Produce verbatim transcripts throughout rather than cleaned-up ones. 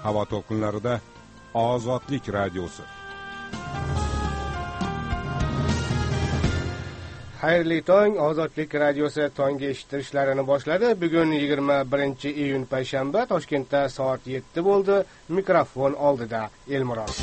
Havo to'lqinlarida Ozodlik radiosi. Xayrli tong, Ozodlik radiosi tongga eshittirishlarini boshladi. Bugun yigirma birinchi iyun payshanba, Toshkentda soat yetti bo'ldi. Mikrofon oldida Elmurod.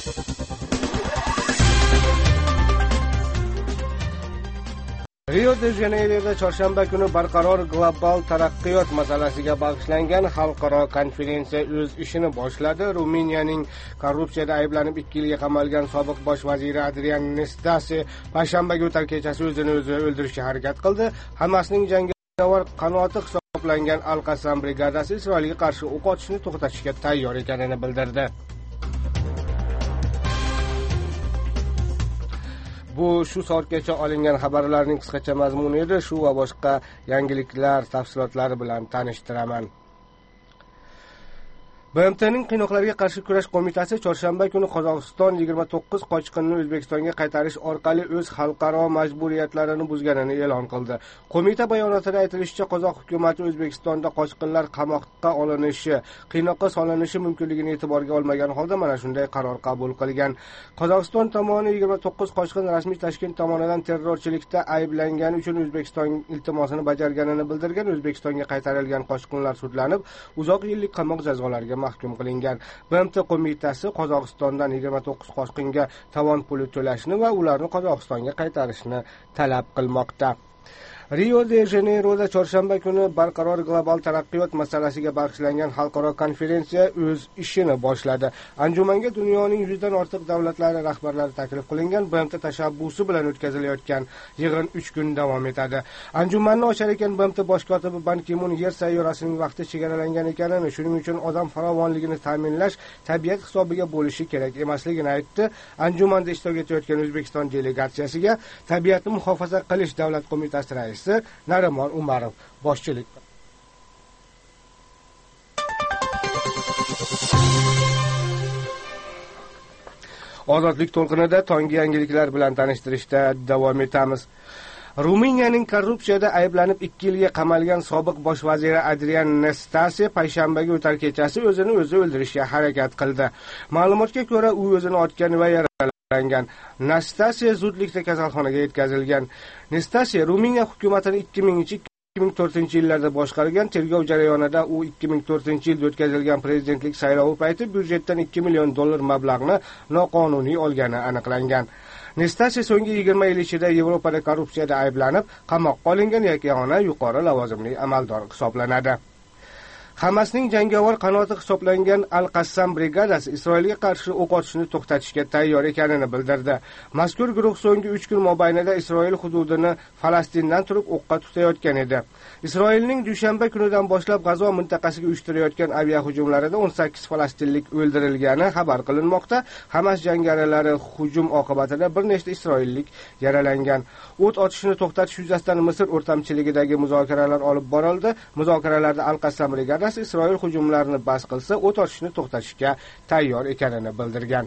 Rio de Janeyroda chorshanba kuni barqaror global taraqqiyot masalasiga bag'ishlangan xalqaro konferensiya o'z ishini boshladi. Ruminiyaning korrupsiyada ayblanib ikki yilga qamalgan sobiq bosh vaziri Adrian Nastase payshanbaga o'tar kechasi o'zini o'zi o'ldirishga harakat qildi. Hamasning jangovar qanoti hisoblangan Al-Qassam brigadasi Isroilga qarshi o'q otishni to'xtatishga tayyor ekanini bildirdi. Bu shu soatgacha olingan xabarlarning qisqacha mazmuni edi. Shu va boshqa yangiliklar tafsilotlari bilan tanishtiraman. B M T'ning qiynoqlarga qarshi kurash qo'mitasi chorshanba kuni Qozog'iston yigirma to'qqiz qochqinni O'zbekistonga qaytarish orqali o'z xalqaro majburiyatlarini buzganini e'lon qildi. Qo'mita bayonotida aytilishicha, qozoq hukumati O'zbekistonda qochqinlar qamoqqa olinishi, qiynoqqa solinishi mumkinligini e'tiborga olmagan holda mana shunday qaror qabul qilgan. Qozog'iston tomoni yigirma to'qqiz qochqin rasmiy Toshkent tomonidan terrorchilikda ayblangani uchun O'zbekiston iltimosini bajarganini bildirgan. O'zbekistonga qaytarilgan qochqinlar sudlanib, uzoq yillik qamoq jazolariga mahkum qilingan. B M T qo'mitasi Qozog'istondan yigirma to'qqiz qochqinga tovon puli to'lashni va ularni Qozog'istonga qaytarishni talab qilmoqda. Rio de Janeyroda chorshanba kuni barqaror global taraqqiyot masalasiga bag'ishlangan xalqaro konferensiya o'z ishini boshladi. Anjumanga dunyoning yuzdan ortiq davlatlari rahbarlari taklif qilingan. B M T tashabbusi bilan o'tkazilayotgan yig'in uch kun davom etadi. Anjumanni ochar ekan B M T bosh kotibi Ban Ki-mun yer sayyorasining vaqti chegaralangan ekanini, shuning uchun odam farovonligini ta'minlash tabiat hisobiga bo'lishi kerak emasligini aytdi. Anjumanda ishtirok etayotgan O'zbekiston delegatsiyasiga tabiatni muhofaza qilish davlat qo'mitasi raisi Narimon Umarov boshchilik qildi. Ozodlik to'lqinida tonggi yangiliklar bilan tanishtirishda davom etamiz. Ruminiyaning korrupsiyada ayblanib ikki yilga qamalgan sobiq bosh vaziri Adrian Nastase payshanbaga o'tar kechasi o'zini o'zi o'ldirishga harakat qildi. Ma'lumotga ko'ra, u o'zini otgan va yaralangan. Nastase zudlikda kasalxonaga yetkazilgan. Nastase Ruminiya hukumatini ikki ming ikki ming to'rtinchi yillarda boshqargan. Tergov jarayonida u ikki ming to'rtinchi yilda o'tkazilgan prezidentlik saylovi payti byudjetdan ikki million dollar mablag'ni noqonuniy olgani aniqlangan. Nastase so'nggi yigirma yil ichida Yevropada korrupsiyada ayblanib, qamoqqa olingan yagona yuqori lavozimli amaldor hisoblanadi. Hamasning jangovar qanoti hisoblangan Al-Qassam brigadasi Isroilga qarshi o'q otishni to'xtatishga tayyor ekanini bildirdi. Mazkur guruh so'nggi uch kun mobaynida Isroil hududini Falastindan turib o'qqa tutayotgan edi. Isroilning dushanba kunidan boshlab G'azo mintaqasiga uyushtirayotgan aviahujumlarida o'n sakkiz falastinlik o'ldirilgani xabar qilinmoqda. Hamas jangarilari hujum oqibatida bir nechta isroillik yaralangan. O't otishni to'xtatish yuzasidan Misr o'rtamchiligidagi muzokaralar olib borildi. Muzokaralarda Al-Qassam brigadasi Isroil hujumlarini bas qilsa, o't ochishni to'xtatishga tayyor ekanini bildirgan.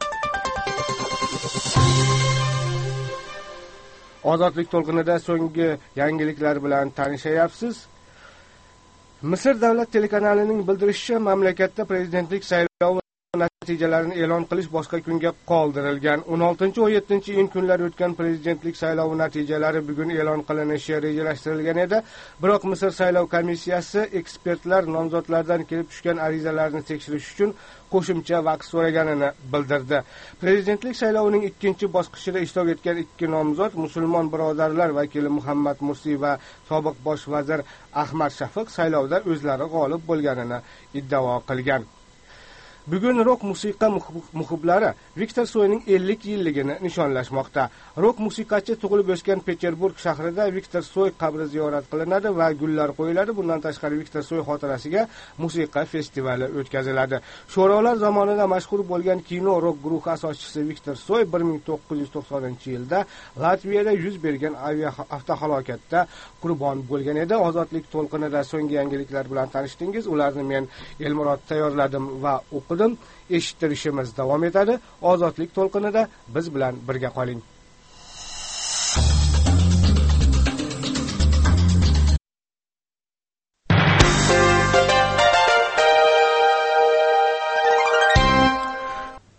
Ozodlik to'lqinida so'nggi yangiliklar bilan tanishayapsiz. Misr davlat telekanalining bildirishicha, mamlakatda prezidentlik saylovi natijalarini e'lon qilish boshqa kunga qoldirilgan. o'n oltinchi o'n yettinchi iyun kunlari o'tgan prezidentlik saylovi natijalari bugun e'lon qilinishi rejalashtirilgan edi. Biroq Misr saylov komissiyasi ekspertlar nomzodlardan kelib tushgan arizalarni tekshirish uchun qo'shimcha vaqt so'raganini bildirdi. Prezidentlik saylovining ikkinchi bosqichida ishtirok etgan ikki nomzod musulmon birodarlar vakili Muhammad Mursi va sobiq bosh vazir Ahmad Shafiq saylovda o'zlari g'olib bo'lganini iddao qilgan. Bugun rock musiqa muxiblari Viktor Soyning ellik yilligini nishonlashmoqda. Rock musiqachi tug'ilib o'sgan Peterburg shahrida Viktor Soy qabri ziyorat qilinadi va gullar qo'yiladi. Bundan tashqari Viktor Soy xotirasiga musiqa festivali o'tkaziladi. Sho'rolar zamonida mashhur bo'lgan kino rock guruhi asoschisi Viktor Soy bir ming to'qqiz yuz to'qsoninchi yilda Latviyada yuz bergan aviahalokatda qurbon bo'lgan edi. Ozodlik to'lqinida so'nggi yangiliklar bilan tanishdingiz. Ularni men Elmurod tayyorladim va o'qidim. Eshittirishimiz davom etadi. Ozodlik to'lqinida biz bilan birga qoling.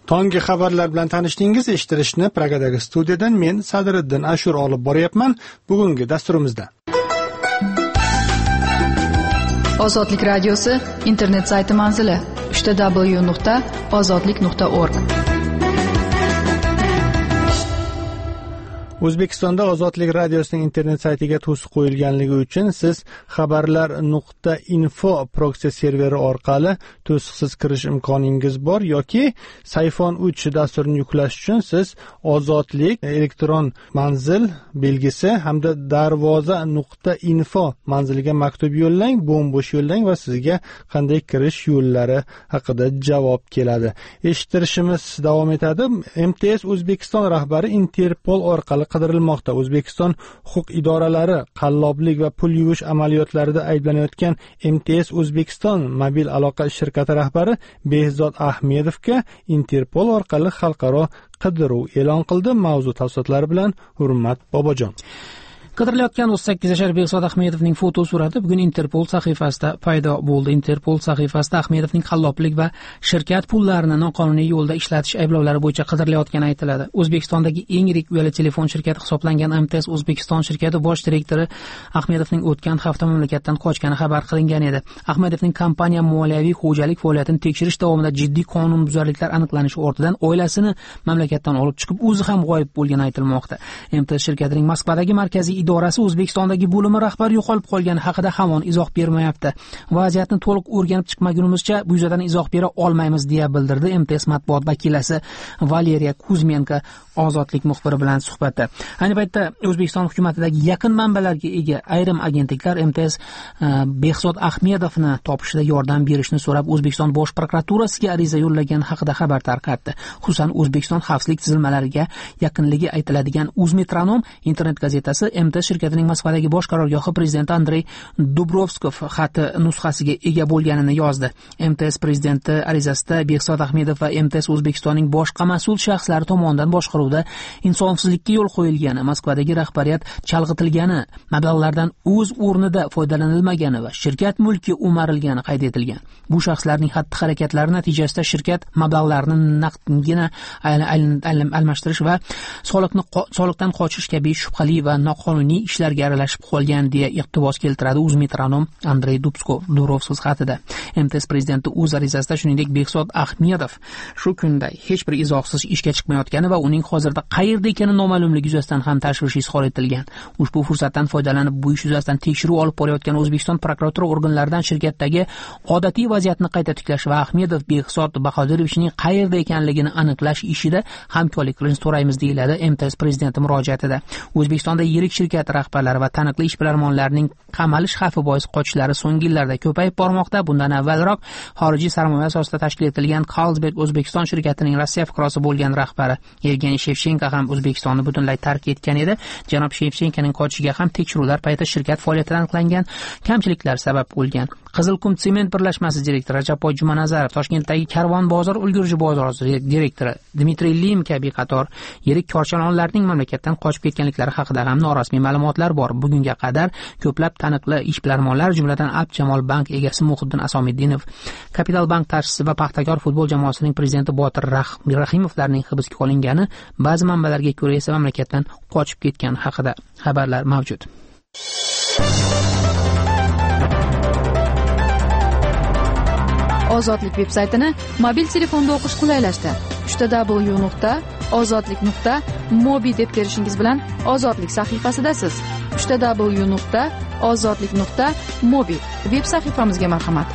Tongi xabarlar bilan tanishdingiz. Eshittirishni Pragadagi studiyadan men Sadriddin Ashur olib boryapman. Bugungi dasturimizda Ozodlik radiosi internet sayti manzili uch ta w nuqta ozodlik nuqta org. O'zbekistonda Ozodlik radiosining internet saytiga to'siq qo'yilganligi uchun siz xabarlar nuqta info proksi serveri orqali to'siqsiz kirish imkoningiz bor yoki Sayfon uch dasturini yuklash uchun siz Ozodlik elektron manzil belgisi hamda darvoza nuqta info manziliga maktub yo'llang, bo'm-bo'sh yo'llang va sizga qanday kirish yo'llari haqida javob keladi. Eshittirishimiz davom etadi. M T S O'zbekiston rahbari Interpol orqali qidirilmoqda. O'zbekiston huquq idoralari qalloblik va pul yuvish amaliyotlarida ayblanayotgan M T S O'zbekiston mobil aloqa shirkati rahbari Behzod Ahmedovga Interpol orqali xalqaro qidiruv e'lon qildi. Mavzu tafsilotlari bilan Hurmat Bobojon. Qidirilayotgan o'ttiz sakkiz yashar Behzod Ahmedovning foto surati bugun Interpol sahifasida paydo bo'ldi. Interpol sahifasida Ahmedovning qalloblik va shirkat pullarini noqonuniy yo'lda ishlatish ayblovlari bo'yicha qidirilayotgani aytiladi. O'zbekistondagi eng yirik telefon shirkati hisoblangan M T S O'zbekiston shirkati bosh direktori Ahmedovning o'tgan hafta mamlakatdan qochgani xabar qilingan edi. Ahmedovning kompaniya moliyaviy xo'jalik faoliyatini tekshirish davomida jiddiy qonunbuzarliklar aniqlanishi ortidan oilasini mamlakatdan olib chiqib, o'zi ham g'oyib bo'lgani aytilmoqda. M T S shirkatining Moskvadagi markaziy idorasi O'zbekistondagi bo'limi rahbari yo'qolib qolgani haqida hamon izoh bermayapti. Vaziyatni to'liq o'rganib chiqmagunimizcha bu yuzdan izoh bera olmaymiz deya bildirdi M T S matbuot vakilasi Valeriya Kuzmenko Ozodlik muxbiri bilan suhbatda. Ayni paytda O'zbekiston hukumatidagi yaqin manbalarga ega ayrim agentliklar M T S Behzod Ahmedovni topishda yordam berishni so'rab O'zbekiston bosh prokuraturasiga ariza yo'llagan haqida xabar tarqatdi. Xususan, O'zbekiston xavfsizlik tizimlariga yaqinligi aytiladigan Uzmetronom internet gazetasi M T S shirkatining Moskvadagi bosh qarorgohi prezidenti Andrey Dubrovskov xati nusxasiga ega bo'lganini yozdi. M T S prezidenti arizasida Behzod Ahmedov va M T S O'zbekistonning boshqa mas'ul shaxslari tomonidan boshqaruvda insofsizlikka yo'l qo'yilgani, Moskvadagi rahbariyat chalg'itilgani, mablag'lardan o'z o'rnida foydalanilmagani va shirkat mulki o'marilgani qayd etilgan. Bu shaxslarning xatti-harakatlari natijasida shirkat mablag'larini naqdgina almashtirish va soliqni soliqdan qochish kabi shubhali va noqonuniy ishlarga aralashib qolgan deya iqtibos keltiradi Uzmetronom Andrey Dubrovskov xatida. M T S prezidenti o'z arizasida shuningdek Behzod Ahmedov shu kunda hech bir izohsiz ishga chiqmayotgani va uning hozirda qayerda ekani noma'lumligi yuzasidan ham tashvish izhor etilgan. Ushbu fursatdan foydalanib bu ish yuzasidan tekshiruv olib borayotgan O'zbekiston prokuratura organlaridan shirkatdagi odatiy vaziyatni qayta tiklash va Ahmedov Behzod Bahodirovichning qayerda ekanligini aniqlash ishida hamkorlik qilishni so'raymiz deyiladi M T S prezidenti murojaatida. O'zbekistonda yirik shirkat rahbarlari va taniqli ishbilarmonlarning qamalish xavfi bois qochishlari so'nggi yillarda ko'payib bormoqda. Bundan avvalroq xorijiy sarmoya asosida tashkil etilgan Carlsberg O'zbekiston shirkatining Rossiya fuqarosi bo'lgan rahbari Yevgeniy Shevchenko ham O'zbekistonni butunlay tark etgan edi. Janob Shevchenkoning qochishiga ham tekshiruvlar payti shirkat faoliyatida aniqlangan kamchiliklar sabab bo'lgan. Qizilqum sement birlashmasi direktori Rajapoy Jumanazarov, Toshkentdagi Karvon bozor ulgurji bozori direktori Dmitriy Lim kabi qator yirik korchalonlarning mamlakatdan qochib ketganliklari haqida ham norasmiy ma'lumotlar bor. Bugunga qadar ko'plab taniqli ishbilarmonlar, jumladan Abjamol bank egasi Muhiddin Asomiddinov, Kapital bank tashchisi va Paxtakor futbol jamoasining prezidenti Botir Rahimovlarning hibsga olingani, ba'zi manbalarga ko'ra esa mamlakatdan qochib ketgan haqida xabarlar mavjud. Ozodlik veb-saytini mobil telefonda o'qish qulaylashdi. uch ta w nuqta ozodlik nuqta mobi deb terishingiz bilan Ozodlik sahifasidasiz. uch ta w nuqta ozodlik nuqta mobi veb sahifamizga marhamat.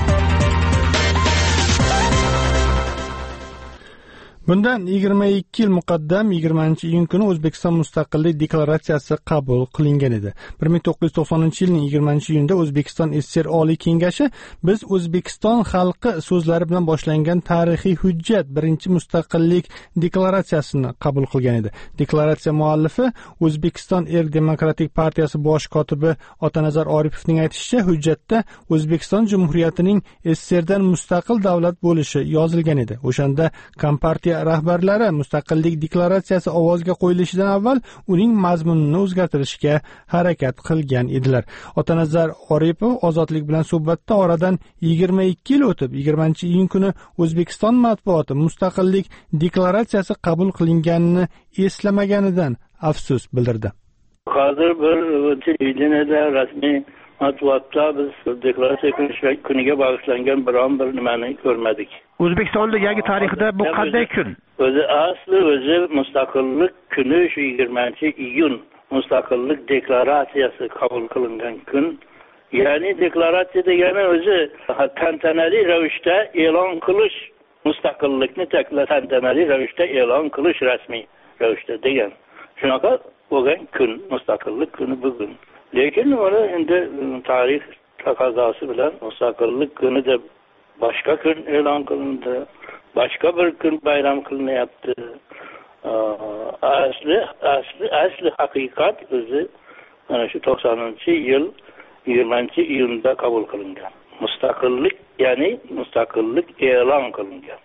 Bundan yigirma ikki yil muqaddam yigirmanchi iyun kuni O'zbekiston mustaqillik deklaratsiyasi qabul qilingan edi. bir ming to'qqiz yuz to'qsoninchi yilning yigirmanchi iyunida O'zbekiston S S R Oliy Kengashi biz O'zbekiston xalqi so'zlari bilan boshlangan tarixiy hujjat birinchi mustaqillik deklaratsiyasini qabul qilgan edi. Deklaratsiya muallifi O'zbekiston Erk Demokratik partiyasi bosh kotibi Otanazar Oripovning aytishicha, hujjatda O'zbekiston Jumhuriyatining S S Rdan mustaqil davlat bo'lishi yozilgan edi. O'shanda Kompartiya rahbarlari mustaqillik deklaratsiyasi ovozga qo'yilishidan avval uning mazmunini o'zgartirishga harakat qilgan edilar. Otanazar Oripov Ozodlik bilan suhbatda oradan yigirma ikki yil o'tib yigirmanchi iyun kuni O'zbekiston matbuoti mustaqillik deklaratsiyasi qabul qilinganini eslamaganidan afsus bildirdi. Hozir bir televideniyada rasmiy matbuotda biz deklaratsiya kuniga bag'ishlangan biron bir nimani ko'rmadik. O'zbekistonning yangi tarixida bu qanday kun? O'zi asli o'zi mustaqillik kuni shu yigirmanchi iyun mustaqillik deklaratsiyasi qabul qilingan kun. Ya'ni deklaratsiya degani o'zi tantanali ravishda e'lon qilish, mustaqillikni tantanali ravishda e'lon qilish rasmiy ravishda degan. Shunaqa bo'lgan kun, mustaqillik kuni bugun. Lekin uni endi tarix taqozosi bilan mustaqillik kuni deb boshqa kun e'lon qilindi, boshqa bir kun bayram qilinyapti. Asli asli asli haqiqat o'zi mana shu to'qsoninchi yil yigirmanchi iyunda qabul qilingan. Mustaqillik, ya'ni mustaqillik e'lon qilingan.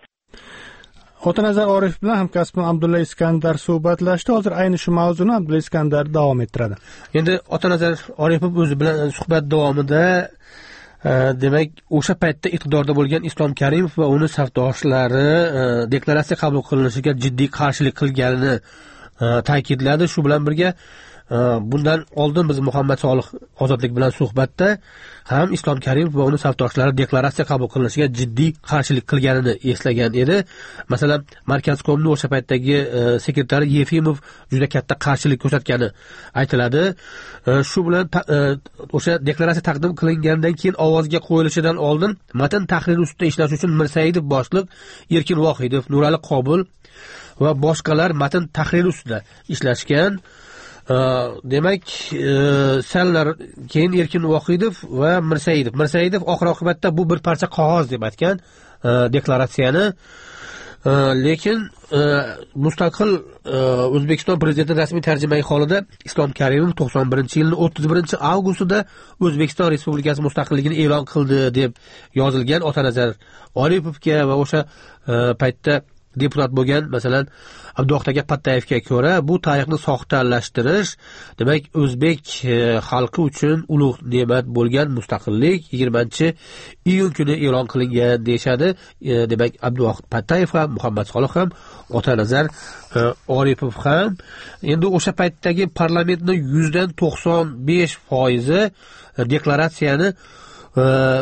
Otanazar Oripov bilan hamkasbim Abdulla Iskandar suhbatlashdi. Hozir ayni shu mavzuni Abdulla Iskandar davom ettiradi. Endi Otanazar Oripov o'zi bilan suhbat davomida e, demak, o'sha paytda iqtidorda bo'lgan Islom Karimov va uni safdoshlari e, deklaratsiya qabul qilinishiga jiddiy qarshilik qilganini e, ta'kidladi. Shu bilan birga e, bundan oldin biz Muhammad Solih Ozodlik bilan suhbatda ham Islom Karimov va uni safdoshlari deklaratsiya qabul qilinishiga jiddiy qarshilik qilganini eslagan edi. Masalan, Markazkomning o'sha paytdagi e, sekretari Yefimov juda katta qarshilik ko'rsatgani aytiladi. E, shu bilan e, o'sha deklaratsiya taqdim qilingandan keyin ovozga qo'yilishidan oldin matn tahriri ustida ishlash uchun Mirsaidov boshliq, Erkin Vohidov, Nurali Qobil va boshqalar matn tahriri ustida ishlashgan. Uh, demak, uh, sanlar keyin Erkin Vohidov va Mirsaidov. Mirsaidov oxir oqibatda bu bir parcha qog'oz deb aytgan uh, deklaratsiyani. Uh, lekin uh, mustaqil uh, O'zbekiston prezidenti rasmiy tarjimai holida Islom Karimov to'qson birinchi yilning o'ttiz birinchi avgustida O'zbekiston Respublikasi mustaqilligini e'lon qildi deb yozilgan. Otanazar Oripovga va o'sha uh, paytda deputat bo'lgan, masalan, Abduvohid Pattayevga ko'ra, bu tarixni soxtalashtirish, demak, o'zbek e, xalqi uchun ulug' ne'mat bo'lgan mustaqillik yigirmanchi iyun kuni e'lon qilingan deyshadi. E, demak, Abduvohid Pattayev ham, Muhammad Solih ham, Otanazar e, Oripov ham. Endi o'sha paytdagi parlamentning yuzdan to'qson besh foizi deklaratsiyani e,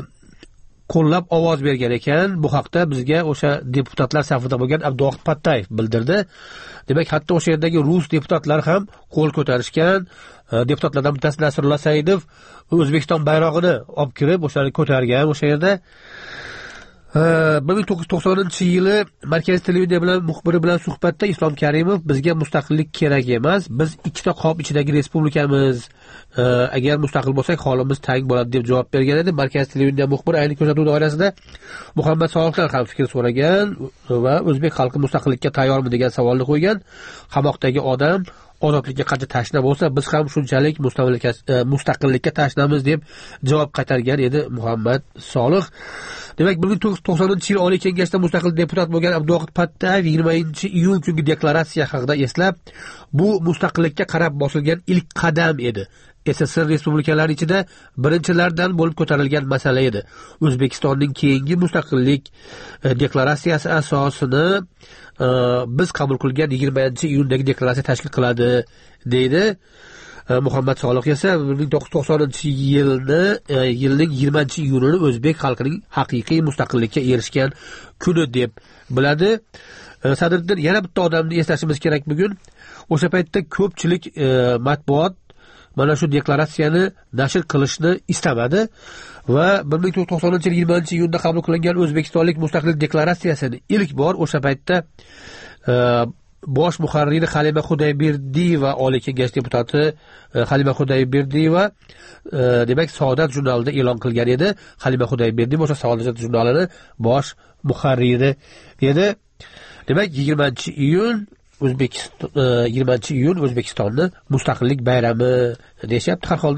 qo'llab ovoz bergan ekan. Bu haqda bizga o'sha deputatlar safida bo'lgan Abduvohid Pattayev bildirdi. Demak, hatto o'sha yerdagi rus deputatlar ham qo'l ko'tarishgan. Deputatlardan bittasi Nasrullo Saidov O'zbekiston bayrog'ini olib kirib, o'shani ko'targan o'sha yerda. bir ming to'qqiz yuz to'qsoninchi yili Markaziy televideniya bilan muxbiri bilan suhbatda Islom Karimov bizga mustaqillik kerak emas, biz ikkita qop ichidagi respublikamiz, agar mustaqil bo'lsak holimiz tang bo'ladi deb javob bergan edi. Markaziy televideniya muxbiri ayni ko'rsatuv doirasida Muhammad Solihdan ham fikr so'ragan va o'zbek xalqi mustaqillikka tayyormi degan savolni qo'ygan. Qamoqdagi odam ozodlikka qancha tashna bo'lsa, biz ham shunchalik mustaqillikka tashnamiz deb javob qaytargan edi Muhammad Solih. Demak, bir ming to'qqiz yuz to'qsoninchi yil Oliy Kengashda mustaqil deputat bo'lgan Abduvohid Pattayev yigirmanchi iyun kungi deklaratsiya haqida eslab, bu mustaqillikka qarab bosilgan ilk qadam edi. S S R respublikalari ichida birinchilardan bo'lib ko'tarilgan masala edi. O'zbekistonning keyingi mustaqillik deklaratsiyasi asosini e, biz qabul qilgan yigirmanchi iyundagi deklaratsiya tashkil qiladi deydi. E, Muhammad Solih esa bir ming to'qqiz yuz to'qsoninchi yilni e, yilning yigirmanchi iyunini o'zbek xalqining haqiqiy mustaqillikka erishgan kuni deb biladi. E, Sadriddin, yana bitta odamni eslashimiz kerak bugun. O'sha paytda ko'pchilik e, matbuot mana shu deklaratsiyani nashr qilishni istamadi va bir ming to'qqiz yuz to'qsoninchi yil yigirmanchi iyunda qabul qilingan O'zbekistonlik mustaqillik deklaratsiyasini ilk bor o'sha paytda e, bosh muharriri Halima Xudayberdiyeva, Oliy Kengash deputati e, Halima Xudayberdiyeva e, demak, Saodat jurnalida e'lon qilgan edi. Halima Xudayberdiyeva o'sha Saodat jurnalining bosh muharriri edi. Demak, yigirmanchi iyun O'zbekiston yigirmanchi iyun O'zbekistonning mustaqillik bayrami deyapti. Har holda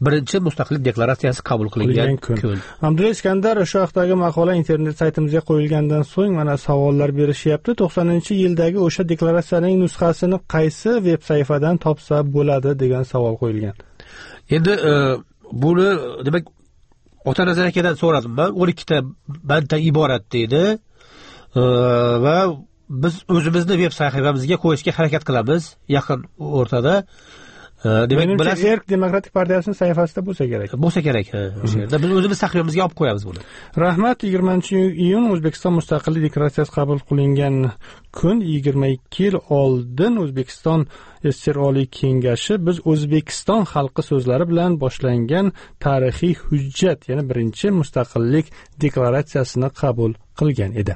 birinchi mustaqillik deklaratsiyasi qabul qilingan kun. Abdulla Iskandar, o'sha vaqtdagi maqola internet saytimizga qo'yilgandan so'ng mana savollar berishyapti. to'qsoninchi yildagi o'sha deklaratsiyaning nusxasini qaysi veb sahifadan topsa bo'ladi degan savol qo'yilgan. Endi buni demak Ota Nazar akadan so'radim men. o'n ikkita banddan iborat deydi. Va biz o'zimizni veb sahifamizga qo'yishga harakat qilamiz yaqin o'rtada. Demak, bilasiz, Erk Demokratik partiyasining sahifasida bo'lsa kerak. Bo'lsa kerak. O'sha yerda biz o'zimiz sahifamizga olib qo'yamiz buni. Rahmat. yigirmanchi iyun O'zbekiston mustaqillik deklaratsiyasi qabul qilingan kun, yigirma ikki yil oldin O'zbekiston S S R Oliy Kengashi biz O'zbekiston xalqi so'zlari bilan boshlangan tarixiy hujjat, ya'ni birinchi mustaqillik deklaratsiyasini qabul qilgan edi.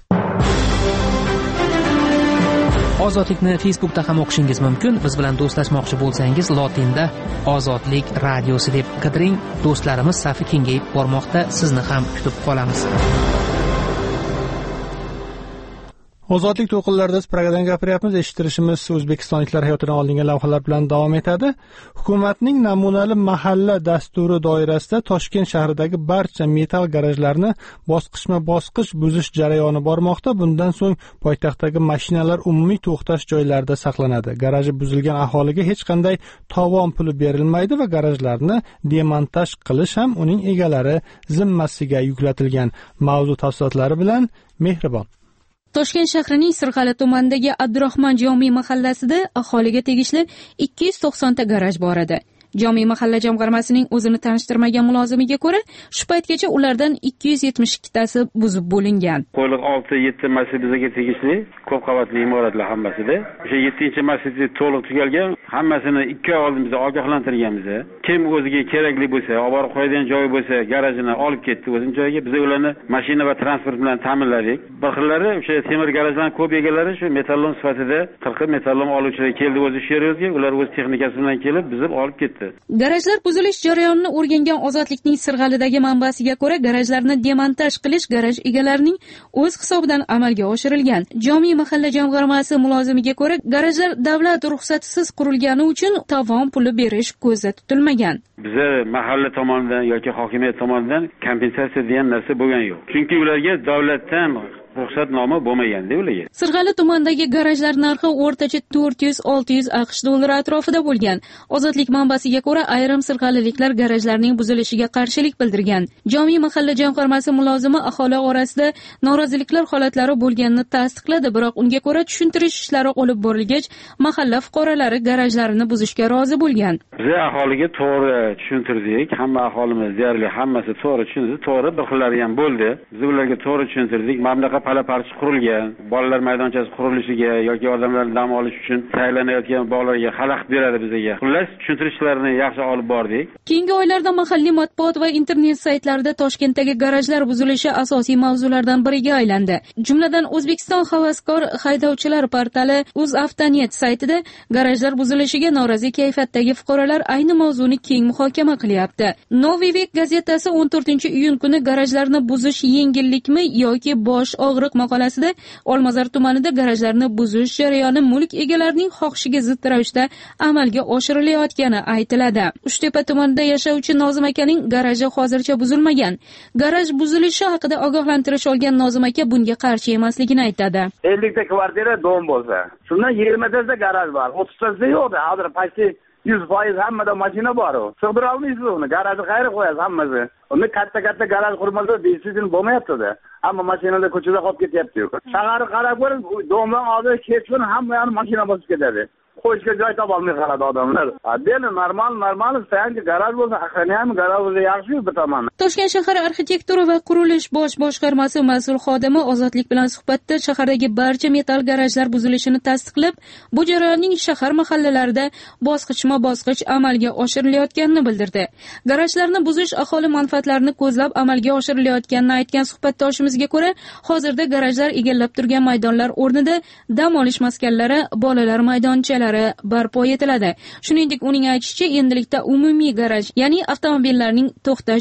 Ozodlikni Facebookda ham o'qishingiz mumkin. Biz bilan do'stlashmoqchi bo'lsangiz, lotinda Ozodlik radiosi deb qidiring. Do'stlarimiz safi kengayib bormoqda. Sizni ham kutib qolamiz. Ozodlik to'lqinlarida programmadan gapiryapmiz. Eshittirishimiz o'zbekistonliklar hayotidan olingan lavhalar bilan davom etadi. Hukumatning namunali mahalla dasturi doirasida Toshkent shahridagi barcha metal garajlarni bosqichma-bosqich buzish jarayoni bormoqda. Bundan so'ng poytaxtdagi mashinalar umumiy to'xtash joylarida saqlanadi. Garaji buzilgan aholiga hech qanday tovon puli berilmaydi va garajlarni demontaj qilish ham uning egalari zimmasiga yuklatilgan. Mavzu tafsilotlari bilan Mehribon. Toshkent shahrining Sirg'ali tumanidagi Abdurahmon Jomiy mahallasida aholiga tegishli ikki yuz to'qson ta garaj bor edi. Jomiy mahalla jamg'armasining o'zini tanishtirmagan mulozimiga ko'ra, shu paytgacha ulardan ikki yuz yetmish ikki tasi buzib bo'lingan. Qo'liq olti yetti masjid bizga tegishli, ko'p qavatli imoratlar hammasida. O'sha yettinchi masjid to'liq tugalgan, hammasini ikki oy oldin biz ogohlantirganmiz. Kim o'ziga kerakli bo'lsa, olib borib qo'yadigan joyi bo'lsa, garajini olib ketdi o'zining joyiga. Biz ularni mashina va transport bilan ta'minladik. Bir xillari o'sha temir garajlarning ko'p egalari shu metallom sifatida qirqib metallom oluvchilar keldi o'zi shu yerga, ular o'z texnikasi bilan kelib bizib olib ketdi. Garajlar buzilish jarayonini o'rgangan Ozodlikning Sirg'alidagi manbasiga ko'ra, garajlarni demontaj qilish garaj egalarining o'z hisobidan amalga oshirilgan. Jomiy mahalla jamg'armasi mulozimiga ko'ra, garajlar davlat ruxsatisiz qurilgani uchun tovon puli berish ko'zda tutilmagan. Biza mahalla tomonidan yoki hokimiyat tomonidan kompensatsiya degan narsa bo'lgan yo'q. Chunki ularga davlatdan ruxsatnoma bo'lmaganda ularga. Sirg'ali tumanidagi garajlar narxi o'rtacha to'rt yuz olti yuz AQSh dollari atrofida bo'lgan. Ozodlik manbasiga ko'ra, ayrim sirg'aliliklar garajlarning buzilishiga qarshilik bildirgan. Jomiy mahalla jamg'armasi mulozimi aholi orasida noroziliklar holatlari bo'lganini tasdiqladi, biroq unga ko'ra tushuntirish ishlari olib borilgach, mahalla fuqarolari garajlarini buzishga rozi bo'lgan. Biz aholiga to'g'ri tushuntirdik, hamma aholimiz deyarli hammasi to'g'ri tushundi, to'g'ri bir xillari ham bo'ldi. Biz ularga to'g'ri tushuntirdik. Mamlakat pala-parcha qurilgan, bolalar maydonchasi qurilishiga yoki odamlar dam olish uchun tayyorlanayotgan bog'larga xalaqit beradi bizga. Xullas, tushuntirishlarni yaxshi olib bordik. Keyingi oylarda mahalliy matbuot va internet saytlarida Toshkentdagi garajlar buzilishi asosiy mavzulardan biriga aylandi. Jumladan O'zbekiston havaskor haydovchilar portali UzAvtonet saytida garajlar buzilishiga norozi kayfiyatdagi fuqarolar ayni mavzuni keng muhokama qilyapti. Novi Vek gazetasi o'n to'rtinchi iyun kuni garajlarni buzish yengillikmi yoki bosh og'riq maqolasida Olmazor tumanida garajlarni buzish jarayoni mulk egalarining xohishiga zid ravishda amalga oshirilayotgani aytiladi. Uchtepa tumanida yashovchi Nozim akaning garaji hozircha buzilmagan. Garaj buzilishi haqida ogohlantirish olgan Nozim aka bunga qarshi emasligini aytadi. ellik ta kvartira dom bo'lsa, shundan yigirma tasta garaj bor, o'ttiz tasta yo'q. Hozir pasti yuz foiz hammada mashina bor. Sig'dira olmaysiz uni, garajni qayerga qo'yasiz hammasi. Uni katta-katta garaj qurmasa deysiz bo'lmayapti-da. Hamma mashinada ko'chada qolib ketyapti. Shaharni qarab ko'ring, domdan oldi ketsin, hamma yoqni mashina bosib ketadi. Qo'yishga joy topa olmay qoladi odamlar. Adeni normal, normal istaganki garaj bo'lsa, aqlli ham garaj bo'lsa yaxshi-yu bir tomondan. Toshkent shahar arxitektura va qurilish bosh boshqarmasi mas'ul xodimi Ozodlik bilan suhbatda shahardagi barcha metal garajlar buzilishini tasdiqlab, bu jarayonning shahar mahallalarida bosqichma-bosqich amalga oshirilayotganini bildirdi. Garajlarni buzish aholi manfaatlarini ko'zlab amalga oshirilayotganini aytgan suhbatdoshimizga ko'ra, hozirda garajlar egallab turgan maydonlar o'rnida dam olish maskanlari, bolalar maydonchalari barpo etiladi. Shuningdek, uning aytishicha, endilikda umumiy garaj, ya'ni avtomobillarning to'xtash joylari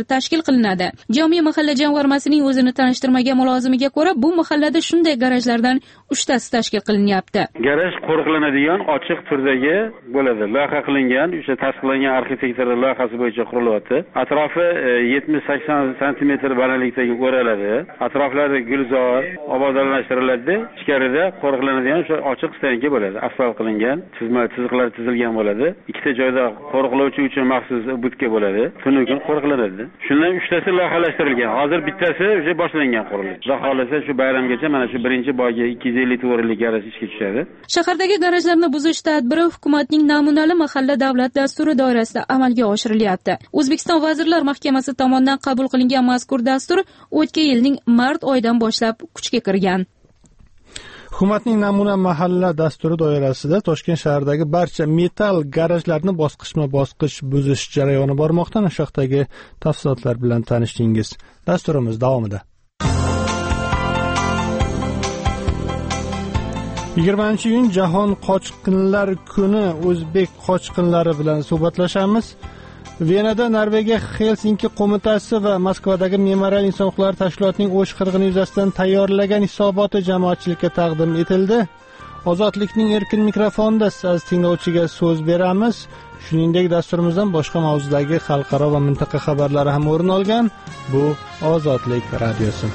tashkil qilinadi. Jome mahalla jamg'armasining o'zini tanishtirmagan mulozimiga ko'ra, bu mahallada shunday garajlardan uchtasi tashkil qilinyapti. Garaj qo'riqlanadigan ochiq turdagi bo'ladi. Loyiha qilingan, o'sha tasdiqlangan arxitektura loyihasi bo'yicha qurilyapti. Atrofi yetmish sakson santimetr balandlikdagi o'raladi. Atroflari gulzor, obodonlashtiriladi. Ichkarida qo'riqlanadigan o'sha ochiq stanka bo'ladi. Asfalt qilingan, chizma chiziqlar chizilgan bo'ladi. Ikkita joyda qo'riqlovchi uchun maxsus budka bo'ladi. Tuni kun qo'riqlanadi. Shundan uchtasi loyihalashtirilgan. Hozir bittasi o'sha boshlangan qurilish. Xudo xolasa shu bayramgacha mana shu birinchi boyga ikki yuz ellik o'rinli garaj ishga tushadi. Shahardagi garajlarni buzish tadbiri hukumatning namunali mahalla davlat dasturi doirasida amalga oshirilyapti. O'zbekiston Vazirlar Mahkamasi tomonidan qabul qilingan mazkur dastur o'tgan yilning mart oyidan boshlab kuchga kirgan. Hukumatning namuna mahalla dasturi doirasida Toshkent shahridagi barcha metal garajlarni bosqichma-bosqich buzish jarayoni bormoqda. Shu haqdagi tafsilotlar bilan tanishdingiz. Dasturimiz davomida. yigirmanchi iyun Jahon qochqinlar kuni. O'zbek qochqinlari bilan suhbatlashamiz. Venada Norvegiya Helsinki qo'mitasi va Moskvadagi Memorial inson huquqlari tashkilotining O'sh qirg'ini yuzasidan tayyorlagan hisoboti jamoatchilikka taqdim etildi. Ozodlikning erkin mikrofonida siz tinglovchiga so'z beramiz. Shuningdek, dasturimizdan boshqa mavzudagi xalqaro va mintaqa xabarlari ham o'rin olgan. Bu Ozodlik radiosi.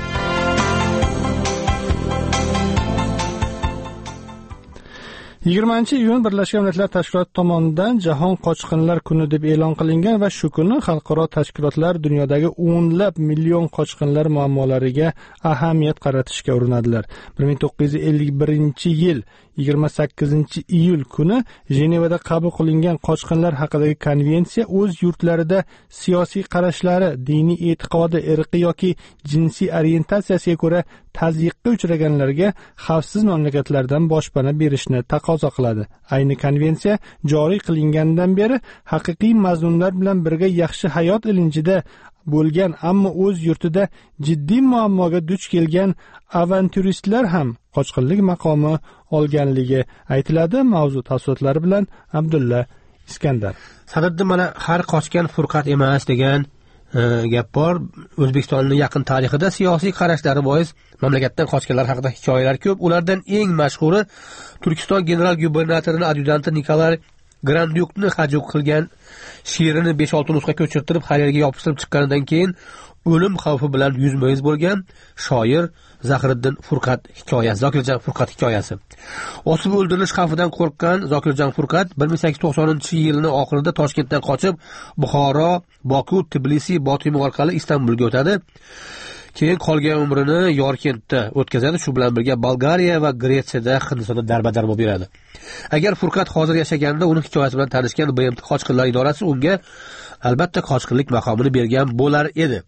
yigirmanchi iyun Birlashgan Millatlar Tashkiloti tomonidan Jahon qochqinlar kuni deb e'lon qilingan va shu kuni xalqaro tashkilotlar dunyodagi o'nlab million qochqinlar muammolariga ahamiyat qaratishga urinadilar. bir ming to'qqiz yuz ellik birinchi yil yigirma sakkizinchi iyul kuni Jenevada qabul qilingan qochqinlar haqidagi konvensiya o'z yurtlarida siyosiy qarashlari, diniy e'tiqodi, irqiy yoki jinsiy orientatsiyasiga ko'ra tazyiqqa uchraganlarga xavfsiz mamlakatlardan boshpana berishni taqozo qiladi. Ayni konvensiya joriy qilingandan beri haqiqiy mazmunlar bilan birga yaxshi hayot ilinjida bo'lgan, ammo o'z yurtida jiddiy muammoga duch kelgan avanturistlar ham qochqinlik maqomi olganligi aytiladi. Mavzu tafsilotlari bilan Abdulla Iskandar. Sadriddin, mana har qochgan furqat emas degan e, gap bor. O'zbekistonning yaqin tarixida siyosiy qarashlari bois mamlakatdan qochganlar haqida hikoyalar ko'p. Ulardan eng mashhuri Turkiston general gubernatorining adyutanti Nikolay Grandyukni hajv qilgan she'rini besh olti nusxa ko'chirtirib xayriyaga yopishtirib chiqqanidan keyin o'lim xavfi bilan yuzma-yuz bo'lgan shoir Zahiriddin Furqat hikoyasi, Zokirjon Furqat hikoyasi. Osib o'ldirilish xavfidan qo'rqqan Zokirjon Furqat bir ming sakkiz yuz to'qsoninchi yilning oxirida Toshkentdan qochib Buxoro, Boku, Tbilisi, Botim orqali Istanbulga o'tadi. Keyin qolgan umrini Yorkentda o'tkazadi. Shu bilan birga Bolgariya va Gretsiyada Hindistonda darbadar bo'lib yuradi. Agar Furqat hozir yashaganida uning hikoyasi bilan tanishgan B M T qochqinlar idorasi unga albatta qochqinlik maqomini bergan bo'lar edi.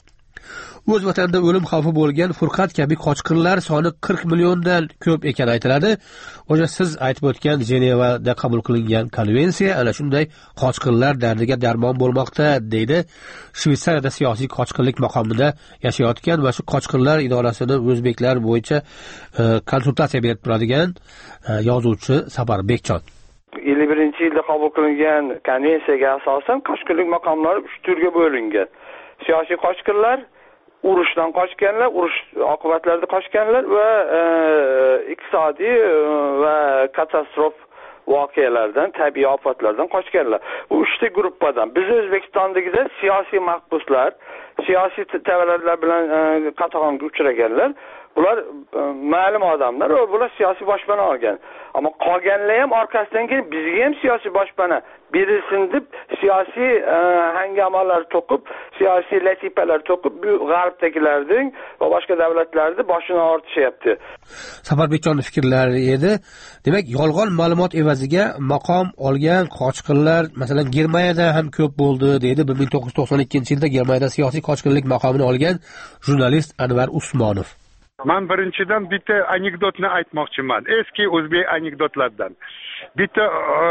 O'z vatanida o'lim xavfi bo'lgan Furqat kabi qochqinlar soni qirq milliondan ko'p ekani aytiladi. O'sha siz aytib o'tgan Jenevada qabul qilingan konvensiya ana shunday qochqinlar dardiga darmon bo'lmoqda, deydi Shveysariyada siyosiy qochqinlik maqomida yashayotgan va shu qochqinlar idorasini o'zbeklar bo'yicha e, konsultatsiya berib turadigan e, yozuvchi Safar Bekjon. ellik birinchi yilda qabul qilingan konvensiyaga asosan qochqinlik maqomlari uch turga bo'lingan. Siyosiy qochqinlar, urushdan qochganlar, urush oqibatlarida qochganlar va e, iqtisodiy e, va katastrof voqealardan, tabiiy ofatlardan qochganlar. Bu uchta guruhdan. Biz O'zbekistondagida siyosiy mahbuslar, siyosiy tavallarlar bilan e, qatag'onga uchraganlar, bular e, ma'lum odamlar va bular siyosiy boshpana olgan. Ammo qolganlar ham orqasidan keyin bizga ham siyosiy boshpana berilsin deb siyosiy e, hangamalar to'qib, siyosiy latifalar to'qib bu g'arbdagilarning va boshqa davlatlarda boshini ortishyapti. Safarbekjonning fikrlari edi. Demak, yolg'on ma'lumot evaziga maqom olgan qochqinlar, masalan, Germaniyada ham ko'p bo'ldi, deydi. bir ming to'qqiz yuz to'qson ikkinchi yilda Germaniyada siyosiy qochqinlik maqomini olgan jurnalist Anvar Usmonov. Men birinchidan bitta anekdotni aytmoqchiman. Eski o'zbek anekdotlardan. Bitta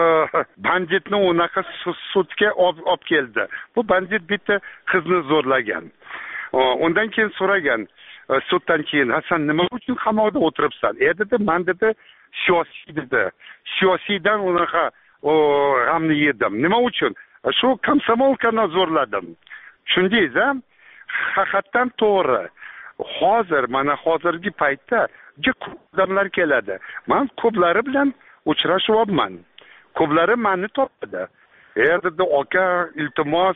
banditni unaqa sudga olib keldi. Bu bandit bitta qizni zo'rlagan. Undan keyin so'ragan suddan keyin, "Hasan, nima uchun qamoqda o'tiribsan?" E dedi, "Men dedi, siyosiy dedi. Siyosiydan unaqa o g'amni yedim. Nima uchun? Shu komsomolkani zo'rladim." tushundingiz a haqiqatdan to'g'ri. Hozir mana hozirgi paytda juda ko'p odamlar keladi. Men ko'plari bilan uchrashyapman. Ko'plari meni topadi. Er dedi aka iltimos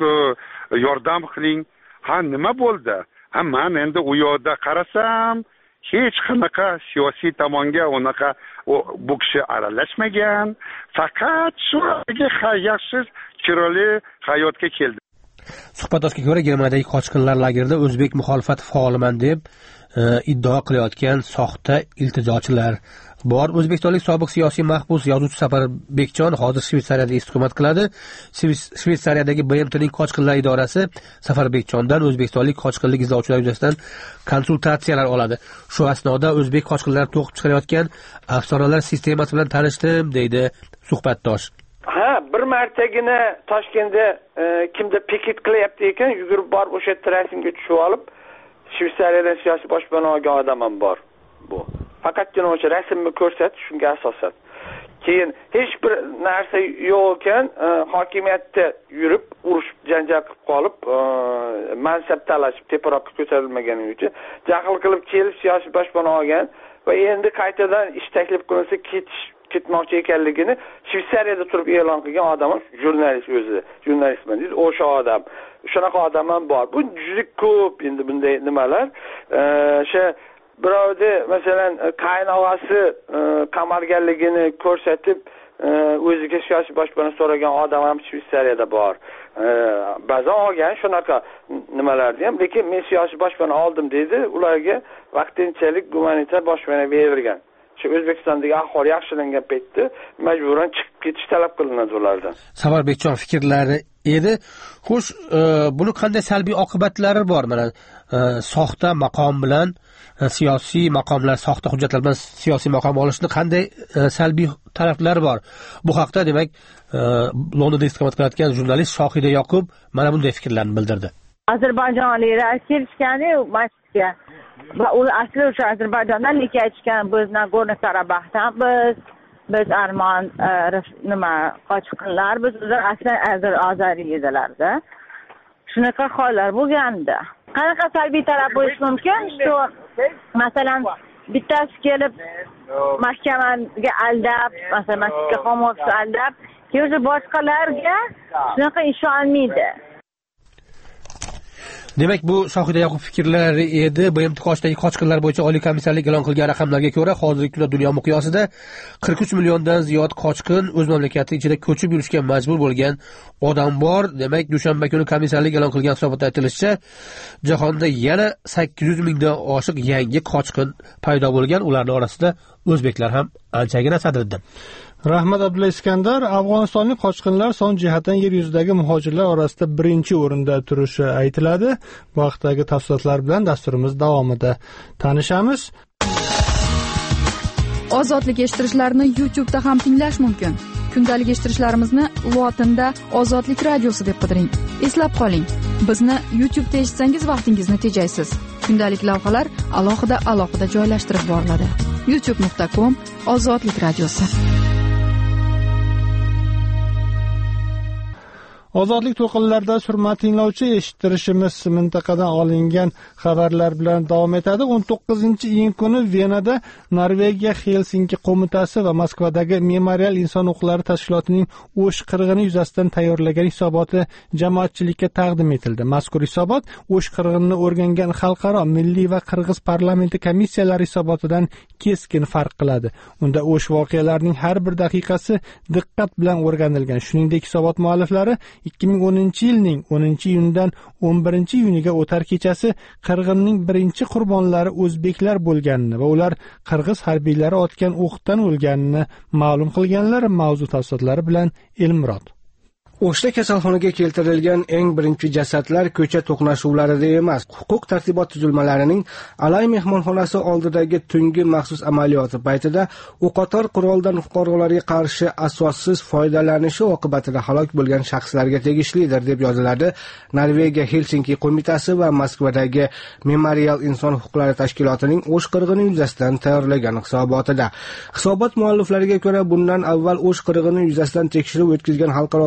yordam qiling. Ha nima bo'ldi? Ha men endi u yoqda qarasam hech qanaqa siyosiy tomonga unaqa bu kishi aralashmagan. Faqat shu yaxshi chiroyli hayotga keldi. Suhbatdoshga ko'ra Germaniyadagi qochqinlar lagerida o'zbek muxolifat faoliman deb e, iddao qilayotgan soxta iltijochilar bor. O'zbekistonlik sobiq siyosiy mahbus yozuvchi Safar Bekjon hozir Shveysariyada istiqomat qiladi. Shveysariyadagi B M T'ning qochqinlar idorasi Safar Bekjondan o'zbekistonlik qochqinlik izlovchilar yuzasidan konsultatsiyalar oladi. Shu asnoda o'zbek qochqinlari to'qib chiqarayotgan afsonalar sistemasi bilan tanishdim, deydi suhbatdosh. Ha, bir martagina Toshkentda e, kimda pikit qilyapti ekan, yugurib borib o'sha yerda rasmga tushib olib, Shveysariyadan siyosiy boshpana olgan odam ham bor. Bu faqatgina o'sha rasmni ko'rsat, shunga asosan. Keyin hech bir narsa yo'q ekan, e, hokimiyatda yurib, urushib, janjal qilib qolib, e, mansab talashib, teparoqqa ko'tarilmagani uchun jahl qilib kelib siyosiy boshpana olgan va endi qaytadan ish taklif qilinsa ketish ketmoqchi ekanligini Shveysariyada turib e'lon qilgan odam jurnalist o'zi, jurnalistman deydi, o'sha odam. Shunaqa odam ham bor. Bu juda ko'p endi bunday nimalar. O'sha birovda masalan qaynog'asi qamalganligini ko'rsatib o'ziga siyosiy boshpana so'ragan odam ham Shveysariyada bor. Ba'zan olgan shunaqa nimalarni ham, lekin men siyosiy boshpana oldim deydi, ularga vaqtinchalik gumanitar boshpana berilgan. Shu O'zbekistondagi ahvol yaxshilangan paytda majburan chiqib ketish talab qilinadi ulardan. Safar Bekjon fikrlari edi. Xo'sh, e, buni qanday salbiy oqibatlari bor? Mana e, soxta maqom bilan e, siyosiy maqomlar, soxta hujjatlar bilan siyosiy maqom olishni qanday e, salbiy taraflari bor? Bu haqda demak e, Londonda istiqomat qilayotgan jurnalist Shohida Yoqub mana bunday fikrlarni bildirdi. Ozarbayjonliklar kelishgani masjidga va u asli o'sha Ozarbayjondan lekin aytishgan biz Nagorno Karabahdan biz biz Arman nima qochqinlar biz o'zlar aslan azariy edilarda. Shunaqa hollar bo'lganda qanaqa salbiy taraf bo'lishi mumkin? Shu masalan bittasi kelib mahkamaga aldab, masalan masjidga xomofsi aldab, keyin boshqalarga shunaqa ishonmaydi. Demak, bu Shohida Yoqub fikrlari edi. B M T qoshidagi qochqinlar bo'yicha Oliy komissarlik e'lon qilgan raqamlarga ko'ra, hozirgi kunda dunyo miqyosida qirq uch milliondan ziyod qochqin o'z mamlakati ichida ko'chib yurishga majbur bo'lgan odam bor. Demak, dushanba kuni komissarlik e'lon qilgan hisobotda aytilishicha, jahonda yana sakkiz yuz mingdan oshiq yangi qochqin paydo bo'lgan. Ularning orasida o'zbeklar ham anchagina Sadriddin. Rahmat Abdulla Iskandar, Afg'onistonlik qochqinlar son jihatdan yer yuzidagi muhojirlar orasida birinchi o'rinda turishi aytiladi. Bu haqdagi tafsilotlar bilan dasturimiz davomida tanishamiz. Ozodlik eshittirishlarini YouTube'da ham tinglash mumkin. Kundalik eshittirishlarimizni lotinda Ozodlik radiosi deb qidiring. Eslab qoling, bizni YouTube'da eshitsangiz vaqtingizni tejaysiz. Kundalik lavhalar alohida alohida joylashtirib boriladi. youtube nuqta com Ozodlik radiosi. Ozodlik to'lqinlarida hurmatli tinglovchi, eshittirishimiz mintaqadan olingan xabarlar bilan davom etadi. o'n to'qqizinchi iyun kuni Venada Norvegiya Helsinki qo'mitasi va Moskvadagi Memorial inson huquqlari tashkilotining O'sh qirg'ini yuzasidan tayyorlagan hisoboti jamoatchilikka taqdim etildi. Mazkur hisobot O'sh qirg'inini o'rgangan xalqaro, milliy va qirg'iz parlamenti komissiyalari hisobotidan keskin farq qiladi. Unda O'sh voqealarining har bir daqiqasi diqqat bilan o'rganilgan. Shuningdek, hisobot mualliflari ikki ming o'ninchi yilning o'ninchi iyunidan o'n birinchi iyuniga o'tar kechasi qirg'inning birinchi qurbonlari o'zbeklar bo'lganini va ular qirg'iz harbiylari otgan o'qdan o'lganini ma'lum qilganlar. Mavzu tafsilotlari bilan Elmurod. O'shda kasalxonaga keltirilgan eng birinchi jasadlar ko'cha to'qnashuvlarida emas, huquq tartibot tuzilmalarining Alay mehmonxonasi oldidagi tungi maxsus amaliyoti paytida o'qotar quroldan fuqarolarga qarshi asossiz foydalanishi oqibatida halok bo'lgan shaxslarga tegishlidir deb yoziladi Norvegiya Helsinki qo'mitasi va Moskvadagi Memorial inson huquqlari tashkilotining O'sh qirg'ini yuzasidan tayyorlagan hisobotida. Hisobot mualliflariga ko'ra, bundan avval O'sh qirg'ini yuzasidan tekshiruv o'tkazgan xalqaro komissiya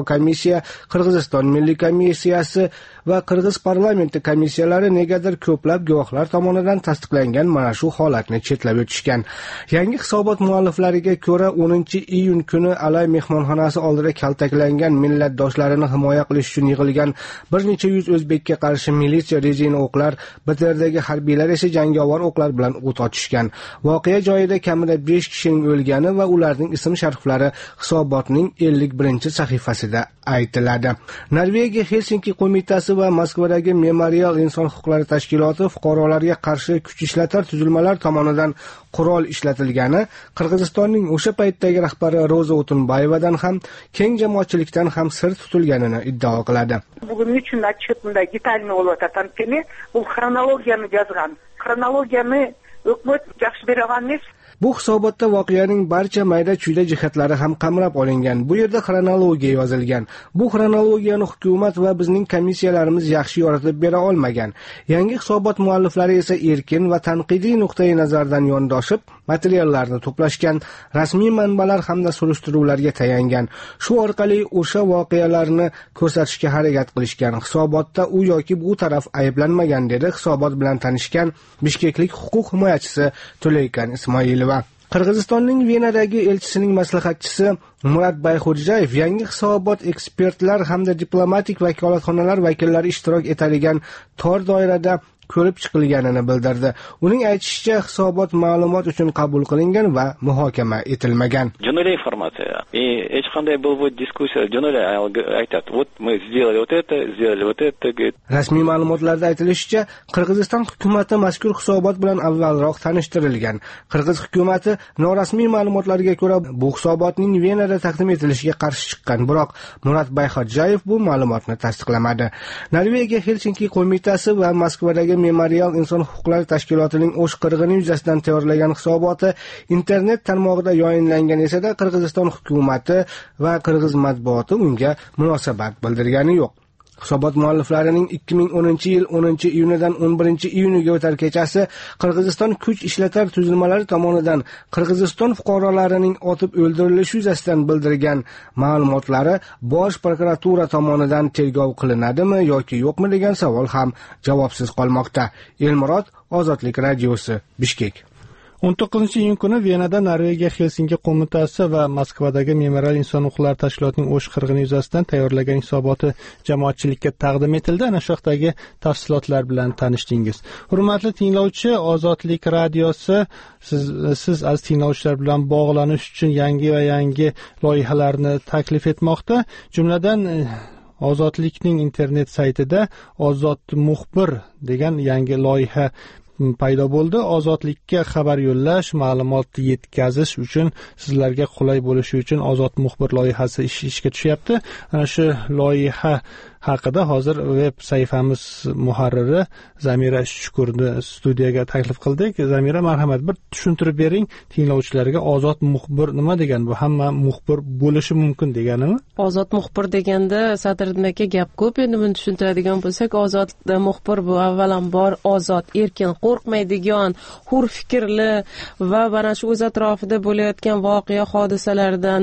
komissiya, Qirg'iziston milliy komissiyasi va Qirg'iz parlamenti komissiyalari negadir ko'plab guvohlar tomonidan tasdiqlangan mana shu holatni chetlab o'tishgan. Yangi hisobot mualliflariga ko'ra, o'ninchi iyun kuni Alay mehmonxonasi oldida kaltaklangan millatdoshlarini himoya qilish uchun yig'ilgan bir necha yuz o'zbekka qarshi militsiya rezina o'qlar, B T R'dagi harbiylar esa jangovar o'qlar bilan o't ochishgan. Voqea joyida kamida besh kishining o'lgani va ularning ism-shariflari hisobotning ellik birinchi sahifasida aytiladi. Norvegiya Helsinki qo'mitasi va Moskvadagi Memorial inson huquqlari tashkiloti fuqarolarga qarshi kuch ishlatar tuzilmalar tomonidan qurol ishlatilgani, Qirg'izistonning o'sha paytdagi rahbari Roza O'tunbayevadan ham, keng jamoatchilikdan ham sir tutilganini iddao qiladi. Bugun uchun отчетында детально bo'layotgan kuni bu xronologiyani yozgan. Xronologiyani hukumat yaxshi bergan emas. Bu hisobotda voqeaning barcha mayda-chuyda jihatlari ham qamrab olingan. Bu yerda xronologiya yozilgan. Bu xronologiyani hukumat va bizning komissiyalarimiz yaxshi yoritib bera olmagan. Yangi hisobot mualliflari esa erkin va tanqidiy nuqtai nazardan yondoshib, materiallarni to'plashgan, rasmiy manbalar hamda surishtiruvlarga tayangan. Shu orqali o'sha voqealarni ko'rsatishga harakat qilishgan. Hisobotda u yoki bu taraf ayblanmagan, dedi hisobot bilan tanishgan bishkeklik huquq himoyachisi To'laykan Ismoilova. Qirg'izistonning Venadagi elchisining maslahatchisi Murat Bayxo'jayev yangi hisobot ekspertlar hamda diplomatik vakolatxonalar vakillari ishtirok etadigan tor doirada ko'rib chiqilganini bildirdi. Uning aytishicha, hisobot ma'lumot uchun qabul qilingan va muhokama etilmagan. Jurnal informatsiya. И hech qanday bo'lib diskussiya jurnal aytadi. Вот мы сделали вот это, сделали вот это. Rasmiy ma'lumotlarda aytilishicha, Qirg'iziston hukumatı mazkur hisobot bilan avvalroq tanishtirilgan. Qirg'iz hukumatı norasmiy ma'lumotlarga ko'ra bu hisobotning Venada taqdim etilishiga qarshi chiqqan, biroq Murat Bayxo'jayev bu ma'lumotni tasdiqlamadi. Norvegiya Helsinki qo'mitasi va Moskvadagi Memorial inson huquqlari tashkilotining o'sh qirg'ini yuzasidan tayyorlagan hisoboti internet tarmog'ida yayinlangan esa-da, Qirg'iziston hukumatı va qirg'iz matbuoti unga munosabat bildirgani yo'q. Hisobot mualliflarining ikki ming o'ninchi yil o'ninchi iyunidan o'n birinchi iyuniga o'tar kechasi Qirg'iziston kuch ishlatar tuzilmalari tomonidan Qirg'iziston fuqarolarining otib o'ldirilishi yuzasidan bildirgan ma'lumotlari Bosh prokuratura tomonidan tergov qilinadimi yoki yo'qmi degan savol ham javobsiz qolmoqda. Elmurod, Ozodlik radiosi, Bishkek. o'n to'qqizinchi iyun kuni Venada Norvegiya Helsinki qo'mitasi va Moskvadagi Memorial inson huquqlari tashkilotining o'sh qirg'ini yuzasidan tayyorlagan hisoboti jamoatchilikka taqdim etildi. Ana shu haqdagi tafsilotlar bilan tanishdingiz. Hurmatli tinglovchi, Ozodlik radiosi siz, siz aziz tinglovchilar bilan bog'lanish uchun yangi va yangi loyihalarni taklif etmoqda. Jumladan Ozodlikning internet saytida Ozod muxbir degan yangi loyiha paydo bo'ldi. Ozodlikka xabar yo'llash, ma'lumot yetkazish uchun sizlarga qulay bo'lishi uchun Ozod muxbir loyihasi ish ishga tushyapti. Ana shu loyiha haqida hozir veb saytimiz muharriri Zamira Shukurni studiyaga taklif qildik. Zamira, marhamat, bir tushuntirib bering tinglovchilarga, Ozod muxbir nima degan? Bu hamma muxbir bo'lishi mumkin deganimi? Ozod muxbir deganda Sadriddinga gap ko'p. Endi buni tushuntiradigan bo'lsak, ozod muxbir bu avvalambor ozod, erkin, qo'rqmaydigan, hur fikrli va mana shu o'z atrofida bo'layotgan voqea hodisalardan,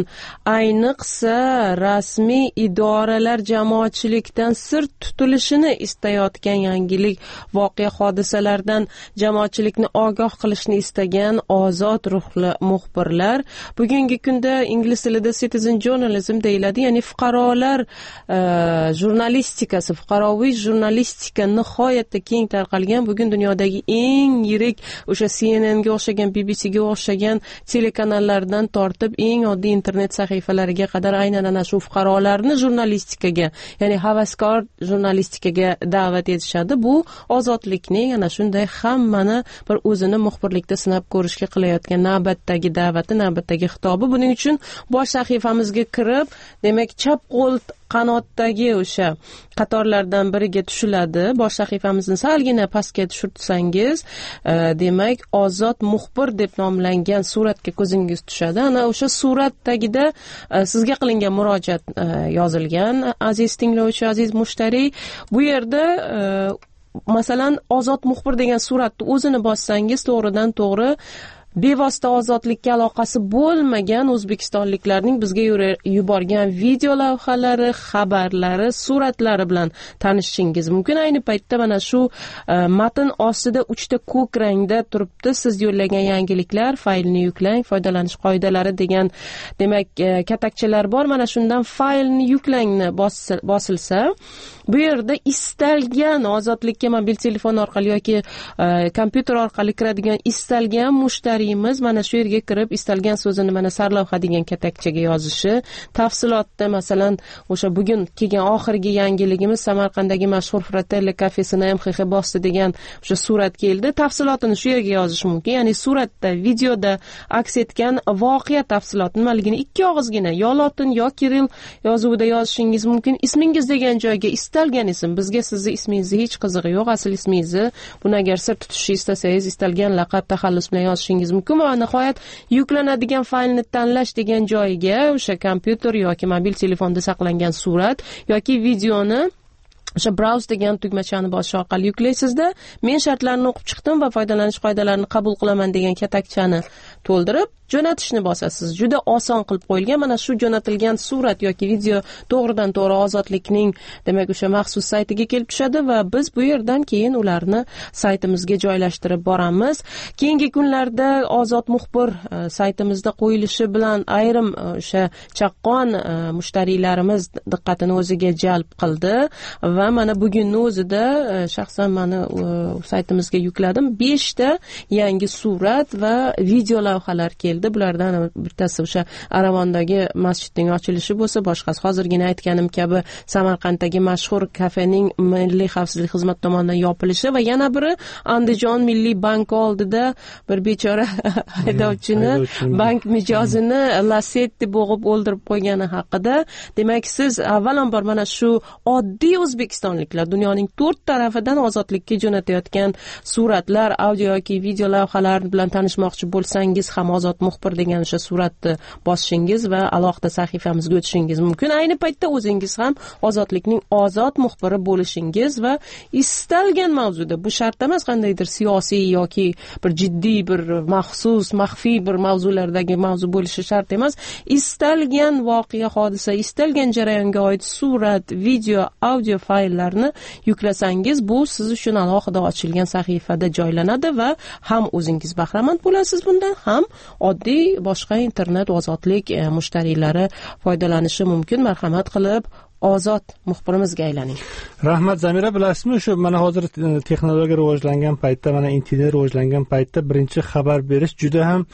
ayniqsa rasmiy idoralar jamoatchilik sir tutilishini istayotgan, yangilik voqea hodisalardan jamoatchilikni ogoh qilishni istagan ozod ruhli muxbirlar. Bugungi kunda ingliz tilida citizen journalism deyiladi, ya'ni fuqarolar jurnalistikasi, fuqaroviy jurnalistika nihoyatda keng tarqalgan. Bugun dunyodagi eng yirik o'sha C N N ga o'xshagan, B B C ga o'xshagan telekanallardan tortib eng oddiy internet sahifalariga qadar aynan ana shu fuqarolarni jurnalistikaga, ya'ni havaskor jurnalistikaga da'vat etishadi. Bu ozodlikning ana shunday hammani bir o'zini muxbirlikda sinab ko'rishga qilayotgan navbatdagi da'vati, navbatdagi xitobi. Buning uchun bosh sahifamizga kirib, demak, chap qo'l qanotdagi o'sha qatorlardan biriga tushiladi. Bosh sahifamizni salgina pastga tushirsangiz, e, demak, Ozod muxbir deb nomlangan suratga ko'zingiz tushadi. Ana o'sha surat tagida e, sizga qilingan murojaat e, yozilgan. Aziz tinglovchi, aziz mushtariy, bu yerda e, masalan Ozod muxbir degan suratni o'zini bossangiz, to'g'ridan to'g'ri bevosita ozodlikka aloqasi bo'lmagan o'zbekistonliklarning bizga yuborgan video lavhalari, xabarlari, suratlari bilan tanishishingiz mumkin. Ayni paytda mana shu matn ostida uchta ko'k rangda turibdi. Siz yo'llagan yangiliklar, faylni yuklang, foydalanish qoidalari degan demak katakchalar bor. Mana shundan faylni yuklangni bosilsa, bu yerda istalgan ozodlikka mobil telefon orqali yoki kompyuter orqali kiradigan istalgan mushtariyimiz mana shu yerga kirib istalgan so'zini mana sarlavha degan katakchaga yozishi, tafsilotda masalan o'sha bugun kelgan oxirgi yangiligimiz Samarqanddagi mashhur Fratelli kafesini M X X bosdi degan o'sha surat keldi. Tafsilotini shu yerga yozish mumkin. Ya'ni suratda, videoda aks etgan voqea tafsiloti nimaligini ikki og'izgina yo lotin yo kiril yozuvida yozishingiz mumkin. Ismingiz degan joyga istalgan ism, bizga sizni ismingizni hech qizig'i yo'q, asl ismingizni buni agar sir tutishni istasangiz istalgan laqab, taxallus bilan yozishingiz mumkin. Va nihoyat yuklanadigan faylni tanlash degan joyiga o'sha kompyuter yoki mobil telefonda saqlangan surat yoki videoni o'sha browse degan tugmachani bosish orqali yuklaysizda, men shartlarni o'qib chiqdim va foydalanish qoidalarini qabul qilaman degan katakchani to'ldirib jo'natishni bosasiz. Juda oson qilib qo'yilgan. Mana shu jo'natilgan surat yoki video to'g'ridan to'g'ri ozodlikning demak o'sha maxsus saytiga kelib tushadi va biz bu yerdan keyin ularni saytimizga joylashtirib boramiz. Keyingi kunlarda Ozod muxbir saytimizda qo'yilishi bilan ayrim o'sha chaqqon mushtariylarimiz diqqatini o'ziga jalb qildi va mana bugunning o'zida shaxsan meni saytimizga yukladim. besh ta yangi surat va video lavhalar keldi. Bulardan bittasi o'sha Aravondagi masjidning ochilishi bo'lsa, boshqasi hozirgina aytganim kabi Samarqanddagi mashhur kafening Milliy xavfsizlik xizmati tomonidan yopilishi va yana biri Andijon Milliy banki oldida bir bechora haydovchini bank mijozini Lasetti bo'g'ib o'ldirib qo'ygani haqida. Demak, siz avvalambor mana shu oddiy o'zbekistonliklar dunyoning to'rt tarafidan ozodlikka jo'natayotgan suratlar, audio yoki video lavhalar bilan tanishmoqchi bo'lsangiz ham Ozod muxbir degan o'sha suratni bosishingiz va alohida sahifamizga o'tishingiz mumkin. Ayni paytda o'zingiz ham ozodlikning ozod muxbiri bo'lishingiz va istalgan mavzuda, bu shart emas qandaydir siyosiy yoki bir jiddiy bir maxsus maxfiy bir mavzulardagi mavzu bo'lishi shart emas, istalgan voqea, hodisa, istalgan jarayonga oid surat, video, audio fayllarni yuklasangiz, bu siz uchun alohida ochilgan sahifada joylanadi va ham o'zingiz bahramand bo'lasiz bundan, ham oddiy boshqa internet ozodlik e, mushtariylari foydalanishi mumkin. Marhamat qilib Ozod muxbirimizga aylaning. Rahmat Zamira, bilasizmi, shu mana hozir texnologiya rivojlangan paytda, mana internet rivojlangan paytda birinchi xabar berish juda ham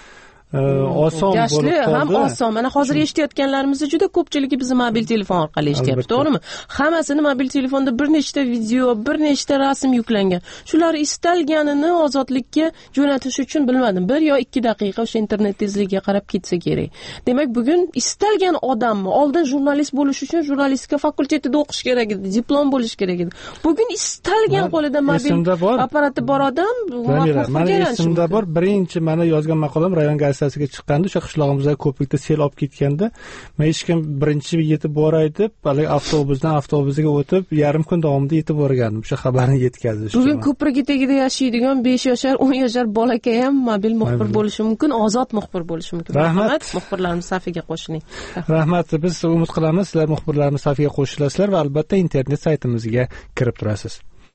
oson bo'lib qoldi. Ham oson. Mana hozir eshitayotganlarimizni juda ko'pchiligi bizni mobil telefon orqali eshityapti, to'g'rimi? Hammasini mobil telefonda bir nechta video, bir nechta rasm yuklangan. Shular istalganini ozodlikka jo'natish uchun bilmadim, bir yo ikki daqiqa o'sha internet tezligiga qarab ketsa kerak. Demak, bugun istalgan odamni oldin jurnalist bo'lish uchun jurnalistika fakultetida o'qish kerak edi, diplom bo'lish kerak edi. Bugun istalgan qo'lida mobil apparati bor odam mana esimda bor. Birinchi mana yozgan maqolam rayon gazetasiga chiqqanda, o'sha qishlog'imizda ko'prikda sel olib ketganda, men hech kim birinchi yetib boray deb, hali avtobusdan avtobusga o'tib, yarim kun davomida yetib borgandim o'sha xabarni yetkazish. Bugun ko'prik tagida yashaydigan besh yoshar, o'n yoshar bolakay ham mobil muxbir bo'lishi mumkin, ozod muxbir bo'lishi mumkin. Rahmat, muxbirlarimiz safiga qo'shiling. Rahmat, biz umid qilamiz sizlar muxbirlarimiz safiga qo'shilasizlar va albatta internet saytimizga kirib turasiz.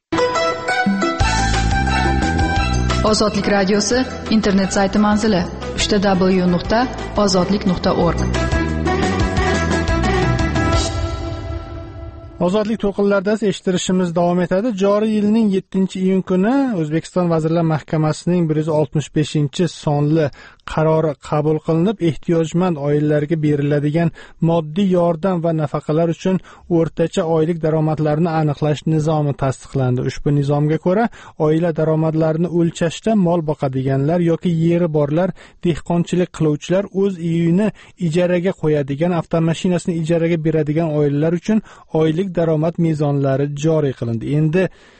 Ozodlik radiosi internet sayti manzili uch ta w nuqta ozodlik nuqta org. Ozodlik to'lqinlarida eshittirishimiz davom etadi. Joriy yilning yettinchi iyun kuni O'zbekiston Vazirlar Mahkamasining bir yuz oltmish beshinchi sonli qarori qabul qilinib, ehtiyojmand oilalarga beriladigan moddiy yordam va nafaqalar uchun o'rtacha oylik daromadlarni aniqlash nizomi tasdiqlandi. Ushbu nizomga ko'ra, oila daromadlarini o'lchashda mol boqadiganlar yoki yeri borlar, dehqonchilik qiluvchilar, o'z uyini ijaraga qo'yadigan, avtomashinasini ijaraga beradigan oilalar uchun oylik daromad mezonlari joriy qilindi. Endi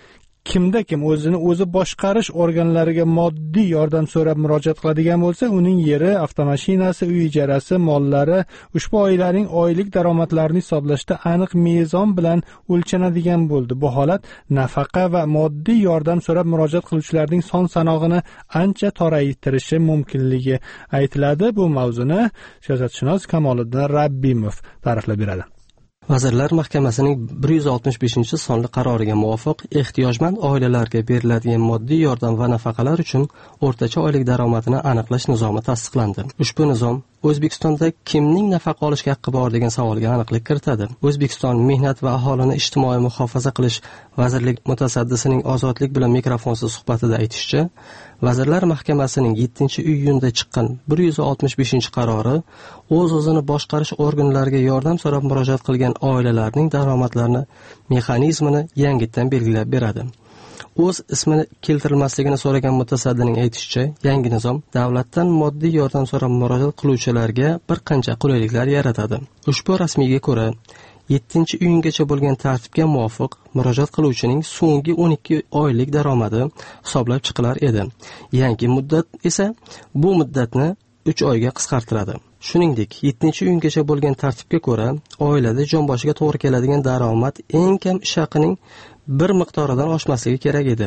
kimda kim o'zini o'zi boshqarish organlariga moddiy yordam so'rab murojaat qiladigan bo'lsa, uning yeri, avtomashinasi, uy ijarasi, mollari ushbu oilaning oylik daromadlarini hisoblashda aniq mezon bilan o'lchanadigan bo'ldi. Bu holat nafaqa va moddiy yordam so'rab murojaat qiluvchilarning son sanog'ini ancha toraytirishi mumkinligi aytiladi. Bu mavzuni siyosatshunos Kamoliddin Rabbimov ta'riflab beradi. Vazirlar Mahkamasining bir yuz oltmish beshinchi sonli qaroriga muvofiq ehtiyojmand oilalarga beriladigan moddiy yordam va nafaqalar uchun o'rtacha oylik daromadini aniqlash nizomi tasdiqlandi. Ushbu nizom O'zbekistonda kimning nafaqa olishga haqqi bor degan savolga aniqlik kiritadi. O'zbekiston Mehnat va aholini ijtimoiy muhofaza qilish vazirlik mutasaddisining Ozodlik bilan mikrofonsiz suhbatida aytishicha, Vazirlar Mahkamasining yettinchi iyunda chiqqan bir yuz oltmish beshinchi qarori o'z-o'zini boshqarish organlariga yordam so'rab murojaat qilgan oilalarning daromadlarini mexanizmini yangitdan belgilab beradi. O'z ismini keltirilmasligini so'ragan mutasaddining aytishicha, yangi nizom davlatdan moddiy yordam so'rab murojaat qiluvchilarga bir qancha qulayliklar yaratadi. Ushbu rasmiyga ko'ra, yettinchi iyungacha bo'lgan tartibga muvofiq murojaat qiluvchining so'nggi o'n ikki oylik daromadi hisoblab chiqilar edi. Yangi muddat esa bu muddatni uch oyga qisqartiradi. Shuningdek, yettinchi iyungacha bo'lgan tartibga ko'ra, oilada jonboshiga to'g'ri keladigan daromad eng kam ish haqining bir miqdoridan oshmasligi kerak edi.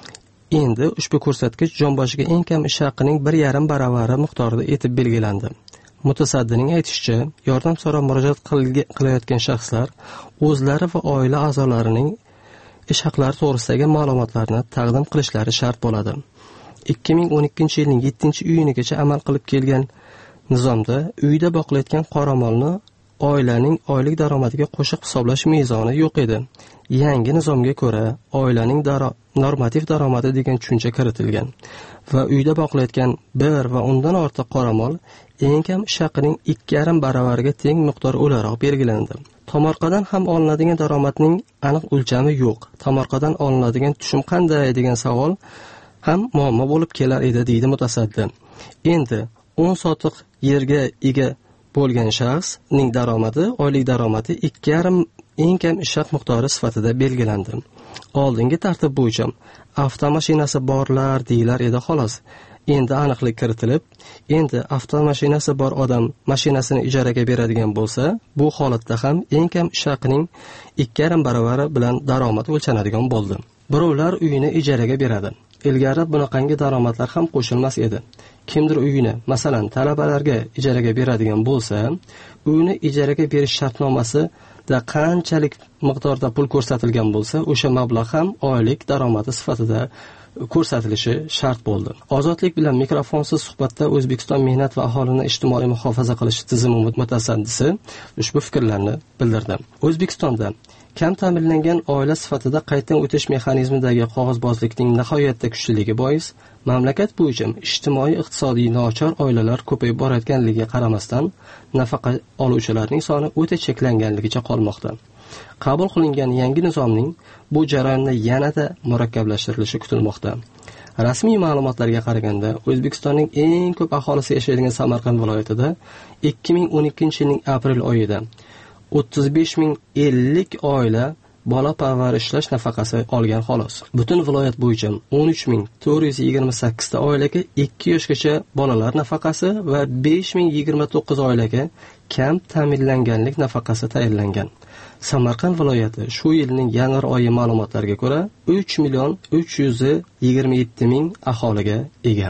Endi ushbu ko'rsatkich jonboshiga eng kam ish haqining bir yarim baravari miqdorida etib belgilandi. Mutasaddining aytishicha, yordam so'rab murojaat qilayotgan shaxslar o'zlari va oila a'zolarining ish haqlari to'g'risidagi ma'lumotlarni taqdim qilishlari shart bo'ladi. ikki ming o'n ikkinchi yilning yettinchi iyunigacha amal qilib kelgan nizomda uyda boqilayotgan qoramolni oilaning oylik daromadiga qo'shib hisoblash mezoni yo'q edi. Yangi nizomga ko'ra, oilaning daro normativ daromadi degan tushuncha kiritilgan va uyda boqilayotgan bir va undan ortiq qoramol eng kam ish haqining ikki yarim baravariga teng miqdor o'laroq belgilandi. Tomorqadan ham olinadigan daromadning aniq o'lchami yo'q. Tomorqadan olinadigan tushum qanday degan savol ham muammo bo'lib kelar edi, deydi mutasaddi. Endi o'n sotiq yerga ega bo'lgan shaxsning daromadi, oylik daromadi ikki yarim eng kam ish haq miqdori sifatida belgilandi. Oldingi tartib bo'yicha avtomashinasi borlar deyilar edi xolos. Endi aniqlik kiritilib, endi avtomashinasi bor odam mashinasini ijaraga beradigan bo'lsa, bu holatda ham eng kam ish haqining ikki yarim baravari bilan daromad o'lchanadigan bo'ldi. Birovlar uyini ijaraga beradi. Ilgari bunaqangi daromadlar ham qo'shilmas edi. Kimdir uyini, masalan, talabalarga ijaraga beradigan bo'lsa, uyini ijaraga berish shartnomasida qanchalik miqdorda pul ko'rsatilgan bo'lsa, o'sha mablag' ham oylik daromadi sifatida ko'rsatilishi shart bo'ldi. Ozodlik bilan mikrofonsiz suhbatda O'zbekiston Mehnat va aholini ijtimoiy muhofaza qilish tizimi mutasaddisi ushbu fikrlarni bildirdi. O'zbekistonda kam ta'minlangan oila sifatida qaytadan o'tish mexanizmidagi qog'ozbozlikning nihoyatda kuchliligi bois, mamlakat bo'yicha ijtimoiy-iqtisodiy nochor oilalar ko'payib borayotganligiga qaramasdan, nafaqa oluvchilarning soni o'ta cheklanganligicha qolmoqda. Qabul qilingan yangi nizomning bu jarayonni yanada murakkablashtirishi kutilmoqda. Rasmiy ma'lumotlarga qaraganda, O'zbekistonning eng ko'p aholisi yashaydigan Samarqand viloyatida ikki ming o'n ikkinchi yilning aprel oyida o'ttiz besh ming ellik oila bola parvarishlash nafaqasi olgan xolos. Butun viloyat bo'yicha o'n uch ming to'rt yuz yigirma sakkiz ta oilaga ikki yoshgacha bolalar nafaqasi va besh ming yigirma to'qqiz oilaga kam ta'minlanganlik nafaqasi tayinlangan. Samarqand viloyati shu yilning yanvar oyi ma'lumotlariga ko'ra uch million uch yuz yigirma yetti ming aholiga ega.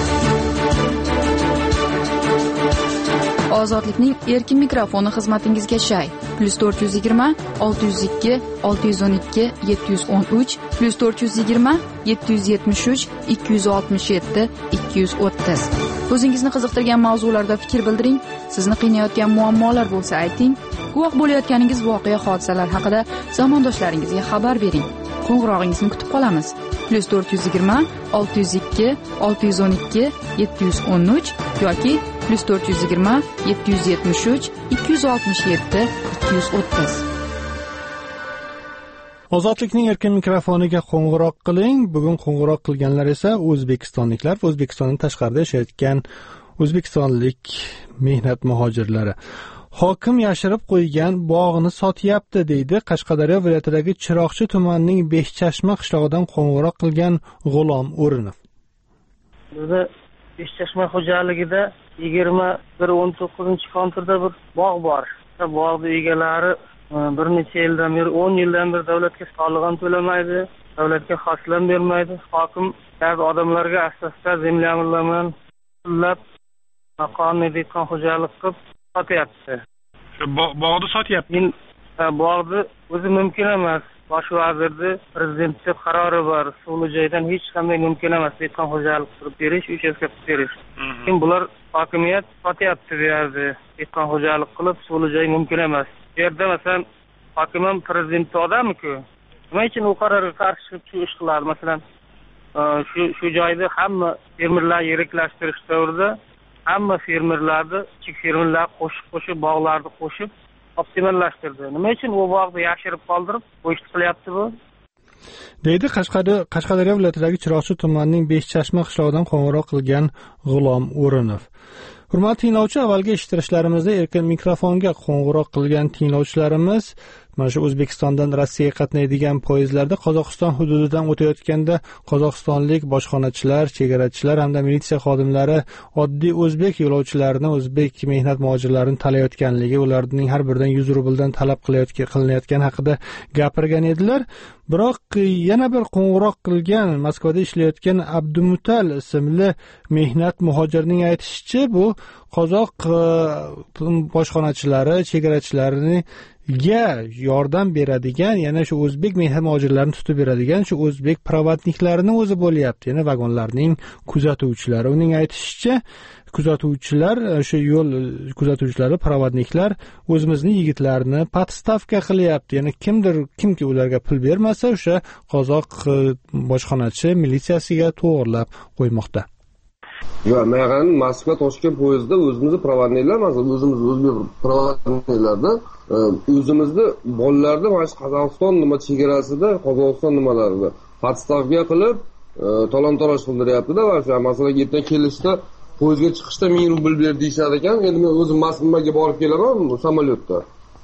Ozodlikning erkin mikrofoni xizmatingizga shay. plus to'rt yuz yigirma olti yuz ikki olti yuz o'n ikki yetti yuz o'n uch plus to'rt yuz yigirma yetti yuz yetmish uch ikki yuz oltmish yetti ikki yuz o'ttiz. O'zingizni qiziqtirgan mavzularda fikr bildiring. Sizni qiynayotgan muammolar bo'lsa ayting. Guvoh bo'layotganingiz voqea hodisalar haqida zamondoshlaringizga xabar bering. Qo'ng'irog'ingizni kutib qolamiz. plus to'rt yuz yigirma olti yuz ikki olti yuz o'n ikki yetti yuz o'n uch yoki plus to'rt yuz yigirma yetti yuz yetmish uch ikki yuz oltmish yetti ikki yuz o'ttiz. Ozodlikning erkin mikrofoniga qo'ng'iroq qiling. Bugun qo'ng'iroq qilganlar esa o'zbekistonliklar va O'zbekistondan tashqarida yashayotgan o'zbekistonlik mehnat muhojirlari. Hokim yashirib qo'ygan bog'ni sotyapti, deydi Qashqadaryo viloyatidagi Chiroqchi tumanining Beshchashma qishlog'idan qo'ng'iroq qilgan G'ulom O'rinov. Bizda Beshchashma xo'jaligida yigirma bir o'n to'qqizinchi konturda bir bog' bor. Bog'ni egalari bir necha yildan beri, o'n yildan beri davlatga soliq ham to'lamaydi, davlatga hoslam bermaydi. Hokim ba'zi odamlarga asosda zemlyalarni pullab noqonuniy dehqon xo'jalik qilib sotyapti. Shu bog'ni sotyapti. Bog'ni o'zi mumkin emas. Bosh vazirni prezidentning qarori bor. Suvli joydan hech qanday mumkin emas dehqon xo'jalik qilib berish, uchastka qilib berish. Kim bular hokimiyat sotyapti bu yerda. Dehqon xo'jalik qilib suvli joy mumkin emas. Bu yerda masalan hokim ham prezident odam-ku. Nima uchun u qarorga qarshi chiqib shu ish qiladi? Masalan, shu shu joyda hamma fermerlar yiriklashtirish davrida hamma fermerlarni, kichik fermerlar qo'shib-qo'shib bog'larni qo'shib optimallashtirdi. Nima uchun u bog'ni yashirib qoldirib bu ishni qilyapti bu? Deydi Qashqadaryo viloyatidagi Chiroqchi tumanining Beshchashma qishlog'idan qo'ng'iroq qilgan G'ulom O'rinov. Hurmatli tinglovchi, avvalgi eshittirishlarimizda erkin mikrofonga qo'ng'iroq qilgan tinglovchilarimiz mana shu O'zbekistondan Rossiyaga qatnaydigan poyezdlarda Qozog'iston hududidan o'tayotganda qozog'istonlik bojxonachilar, chegarachilar hamda militsiya xodimlari oddiy o'zbek yo'lovchilarini, o'zbek mehnat muhojirlarini talayotganligi, ularning har biridan yuz rubldan talab qilinayotgani haqida gapirgan edilar. Biroq yana bir qo'ng'iroq qilgan Moskvada ishlayotgan Abdumutal ismli mehnat muhojirining aytishicha, bu qozoq bojxonachilari, chegarachilarining ga yordam beradigan, yana shu o'zbek mehnat muhojirlarini tutib beradigan shu o'zbek provodniklarini o'zi bo'lyapti, yana vagonlarning kuzatuvchilari. Uning aytishicha, kuzatuvchilar, o'sha yo'l kuzatuvchilari, provodniklar o'zimizning yigitlarni podstavka qilyapti. Ya'ni kimdir, kimki ularga pul bermasa, o'sha qozoq bojxonachi militsiyasiga to'g'irlab qo'ymoqda. Va men Moskva Toshkent poyezdida o'zimizni provodniklar, masalan, o'zimiz o'zbek provodniklarda o'zimizni bolalarni mana shu Qozog'iston nima chegarasida, Qozog'iston nimalarida podstavka qilib talon-taroj qildiryapti-da. Va shu masalan ertaga kelishda poyezdga chiqishda ming rubl ber deyishar ekan. Endi men o'zim Moskvaga borib kelaman samolyotda.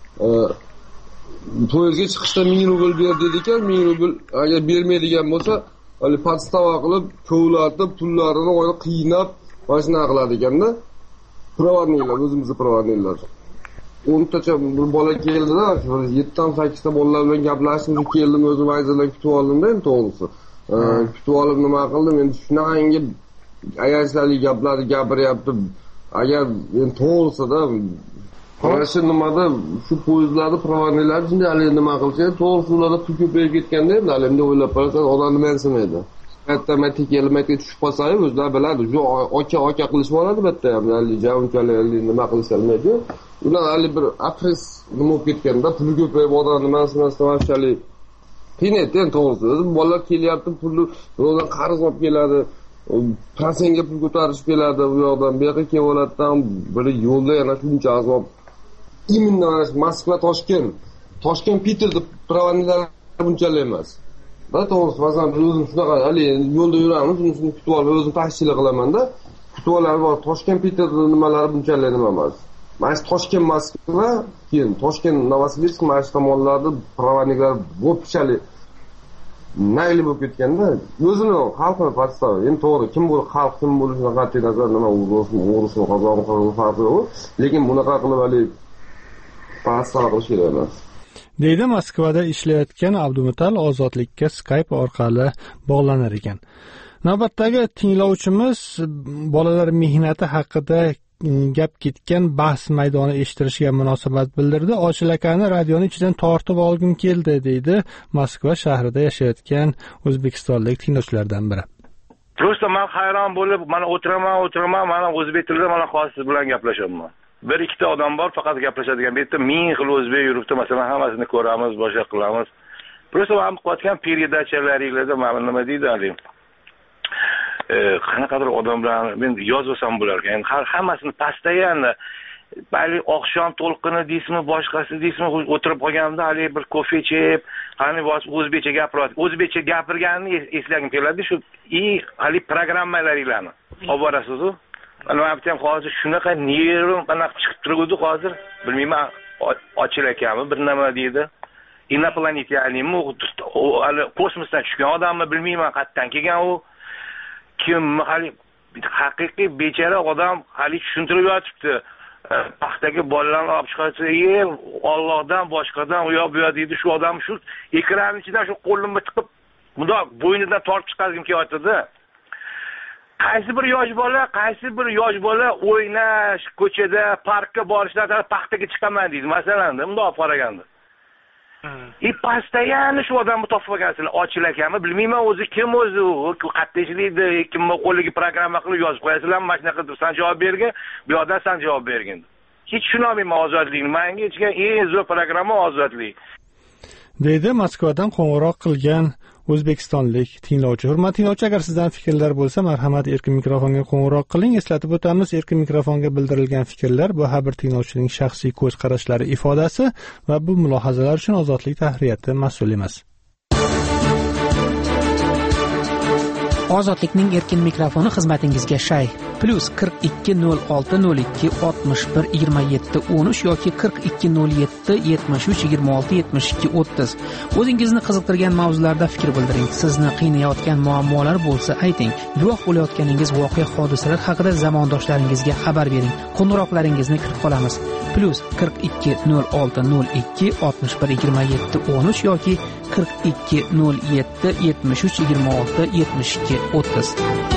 Poyezdga chiqishda ming rubl ber dedi ekan. ming rubl agar bermaydigan bo'lsa, hali podstava qilib, kovlatib, pullarini o'yni qiynab, mana shuna qiladi ekanda. Provodniklar, o'zimizni provodniklar. o'ntacha bir bola keldi-da, yettidan sakkizta bolalar bilan gaplashishga keldim, o'zim ayzlarni kutib oldim-da, endi to'g'risi. Kutib olib nima qildim? Endi shunaqangi ayashlarli gaplarni gapiryapti. Agar men to'g'risida mana shu nimada shu poyezdlarda provodniklar shunday nima qilsa, to'g'risi ularda pul ko'payib ketganda, endi endi o'ylab qarasa, odamni mensimaydi. Hatto matga kelmakka tushib qolsa-yu, o'zlari biladi, shu oka-oka qilishib oladi bitta ham, unchalik nima qilishmaydi. Ular hali bir apres nima bo'lib ketganda, pul ko'payib odamni mensimasdan vaqtchalik qiynaydi, to'g'risi. O'zi bolalar kelyapti, pulni yo'ldan qarz olib keladi, prosentga pul ko'tarishib keladi, u yoqdan bu yoqqa kelib oladidan, biri yo'lda yana shuncha azob. Imенно Moskva, Toshkent, Toshkent, Peterda provodniklar bunchalik emas. Va to'g'risi, masalan, o'zim shunaqa hali yo'lda yuramiz, shuni kutib olib, o'zim taksichilik qilaman-da. Kutib olib, Toshkent, Peterda nimalari bunchalik nima emas. Mana shu Toshkent, Moskva, keyin Toshkent, Novosibirsk, mana shu tomonlarda provodniklar bo'pchalik nayli bo'lib ketganda, o'zini xalqni podstava. Endi to'g'ri, kim bu xalq, kim bo'lishidan qat'iy nazar nima o'rusmi, o'rusmi, qozog'mi, qozog'mi farqi yo'q. Lekin bunaqa qilib hali podstava qilish kerak emas. Deydi Moskvada ishlayotgan Abdumutal Ozodlikka Skype orqali bog'lanar ekan. Navbatdagi tinglovchimiz bolalar mehnati haqida gap ketgan bahs maydoni eshittirishga munosabat bildirdi. Ochil akani radioning ichidan tortib olgim keldi, deydi Moskva shahrida yashayotgan o'zbekistonlik tinglovchilardan biri. Prosta men hayron bo'lib, mana o'tiraman, o'tiraman, mana o'zbek tilida mana hozir bilan gaplashaman. Bir ikkita odam bor, faqat gaplashadigan. Bu yerda ming xil o'zbek yuribdi, masalan, hammasini ko'ramiz, boshqa qilamiz. Prosta ham qilayotgan peredachalaringlarda mana nima deydi hali? Qanaqadir odamlar men yozsam bo'lar ekan. Har hammasini pastayanda bali oqshom to'lqini deysizmi, boshqasi deysizmi, o'tirib qolganimda hali bir kofe ichib, qani o'zbekcha gapiryapti. O'zbekcha gapirganini eslagim keladi. Shu i hali programmalaringlarni olib borasiz-ku. mana men aytayam hozir shunaqa nervim qanaqa chiqib turibdi hozir bilmayman ochil ekanmi bir nima deydi inoplanetaniymi hali kosmosdan tushgan odammi bilmayman qayerdan kelgan u kim hali haqiqiy bechora odam hali tushuntirib yotibdi paxtaga bolalarni olib chiqarsa ey Allohdan boshqadan u yoq bu yoq deydi shu odam shu ekranning ichidan shu qo'limni tiqib bundoq bo'ynidan tortib chiqargim kelyapti-da. Qaysi bir yosh bola, qaysi bir yosh bola o'ynash, ko'chada, parkka borishlardan paxtaga chiqaman deydi. Masalan, bundoq olib qaraganda. И постоянно shu odamni topib olgansizlar, ochil ekanmi, bilmayman o'zi kim o'zi, u qayerda ishlaydi, kimni qo'liga programma qilib yozib qo'yasizlar, mana shunaqa qilib san javob bergin, bu yoqdan san javob bergin. Hech tushunolmayman ozodlikni. Menga hechga eng zo'r programma ozodlik. deydi Moskvadan qo'ng'iroq qilgan o'zbekistonlik tinglovchi. Hurmatli tinglovchi, agar sizdan fikrlar bo'lsa, marhamat erkin mikrofonga qo'ng'iroq qiling. Eslatib o'tamiz, erkin mikrofonga bildirilgan fikrlar bu har bir tinglovchining shaxsiy ko'z qarashlari ifodasi va bu mulohazalar uchun ozodlik tahriyati mas'ul emas. Ozodlikning erkin mikrofoni xizmatingizga shay. Plus qirq ikki nol olti nol ikki oltmish bir yigirma yetti o'n uch yoki qirq ikki nol yetti yetmish uch yigirma olti yetmish ikki o'ttiz. O'zingizni qiziqtirgan mavzularda fikr bildiring. Sizni qiynayotgan muammolar bo'lsa ayting. Guvoh bo'layotganingiz voqea hodisalar haqida zamondoshlaringizga xabar bering. Qo'ng'iroqlaringizni kutib qolamiz. Plus qirq ikki nol olti nol ikki oltmish bir yigirma yetti o'n uch yoki qirq ikki nol yetti yetmish uch yigirma olti yetmish ikki o'ttiz.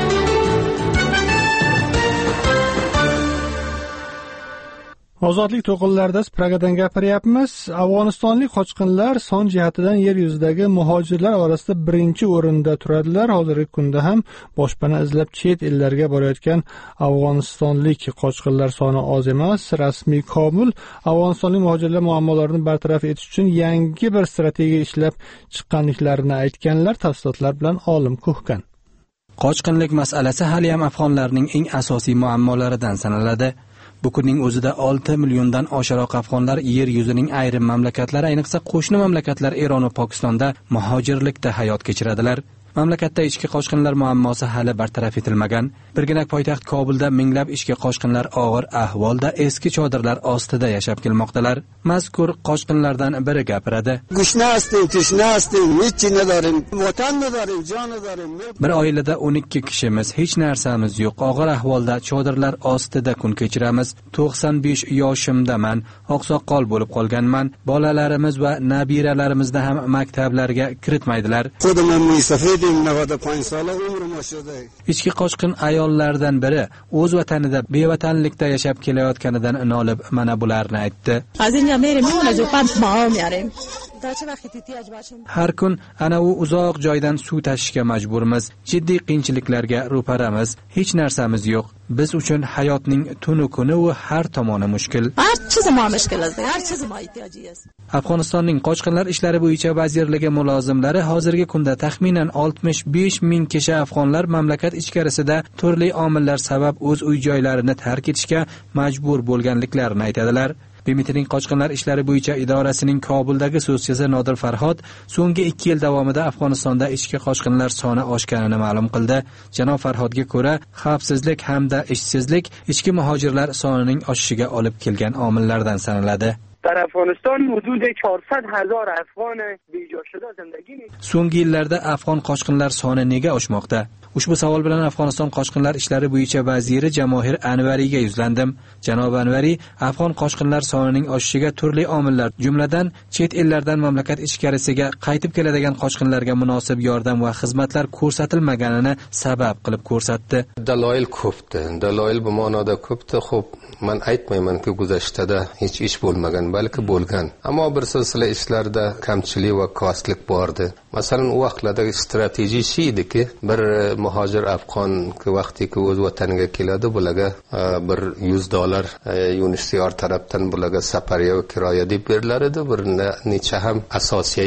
Ozodlik to'qinlarida Pragadan gapiryapmiz. Afg'onistonlik qochqinlar son jihatidan yer yuzidagi muhojirlar orasida birinchi o'rinda turadilar. Hozirgi kunda ham boshpana izlab chet ellarga borayotgan afg'onistonlik qochqinlar soni oz emas. Rasmiy Kobul afg'onistonlik muhojirlar muammolarini bartaraf etish uchun yangi bir strategiya ishlab chiqqanliklarini aytganlar. Tafsilotlar bilan olim Kuhkan. Qochqinlik masalasi hali ham afg'onlarning eng asosiy muammolaridan sanaladi. Bu kunning o'zida olti milliondan oshiqroq afg'onlar yer yuzining ayrim mamlakatlari, ayniqsa qo'shni mamlakatlar Eron va Pokistonda muhojirlikda hayot kechiradilar. Mamlakatda ichki qochqinlar muammosi hali bartaraf etilmagan. Birgina poytaxt Kobulda minglab ichki qochqinlar og'ir ahvolda eski chodirlar ostida yashab kelmoqdalar. Mazkur qochqinlardan biri gapiradi. Bir oilada o'n ikki kishimiz, hech narsamiz yo'q. Og'ir ahvolda chodirlar ostida kun kechiramiz. to'qson besh yoshimdaman, oqsoqol bo'lib qolganman. Bolalarimiz va nabiralarimizni ham maktablarga kiritmaydilar. Ichki qochqin ayollardan biri o'z vatanida bevatanlikda yashab kelayotganidan nolib mana bularni aytdi. Har kun ana u uzoq joydan suv tashishga majburmiz. Jiddiy qiyinchiliklarga ro'paramiz. Hech narsamiz yo'q. Biz uchun hayotning tunu kuni va har tomoni mushkul. Afg'onistonning qochqinlar ishlari bo'yicha vazirligi mulozimlari hozirgi kunda taxminan oltmish besh ming kishi afg'onlar mamlakat ichkarisida turli omillar sabab o'z uy-joylarini tark etishga majbur bo'lganliklarini aytadilar. B M T'ning qochqinlar ishlari bo'yicha idorasining Kobuldagi so'zchisi Nodir Farhod so'nggi ikki yil davomida Afg'onistonda ichki qochqinlar soni oshganini ma'lum qildi. Janob Farhodga ko'ra, xavfsizlik hamda ishsizlik ichki muhojirlar sonining oshishiga olib kelgan omillardan sanaladi. در افغانستان حدود چهارصد هزار افغان بیجا شده زندگی می‌کنند. So'nggi yillarda afg'on qochqinlar soni nega oshmoqda? Ushbu savol bilan Afg'oniston qochqinlar ishlari bo'yicha vaziri Jamohir Anvariyga yuzlandim. Janob Anvari afg'on qochqinlar sonining oshishiga turli omillar, jumladan chet ellardan mamlakat ichkarisiga qaytib keladigan qochqinlarga munosib yordam va xizmatlar ko'rsatilmaganini sabab qilib ko'rsatdi. Daloil ko'pdi. Daloil bu ma'noda ko'pdi. Xo'p, men aytmaymanki guzashtada hech ish bo'lmagan, balki bo'lgan. Ammo bir silsila ishlarda kamchilik va kostlik bordi. Masalan, u vaqtlardagi strategiya shu ediki, bir muhojir afg'on ki vaqtiki o'z vataniga keladi, bularga bir yuz dollar U N H C R tarafdan bularga safariya va kiroya deb berilar edi. Bir necha ham asosiy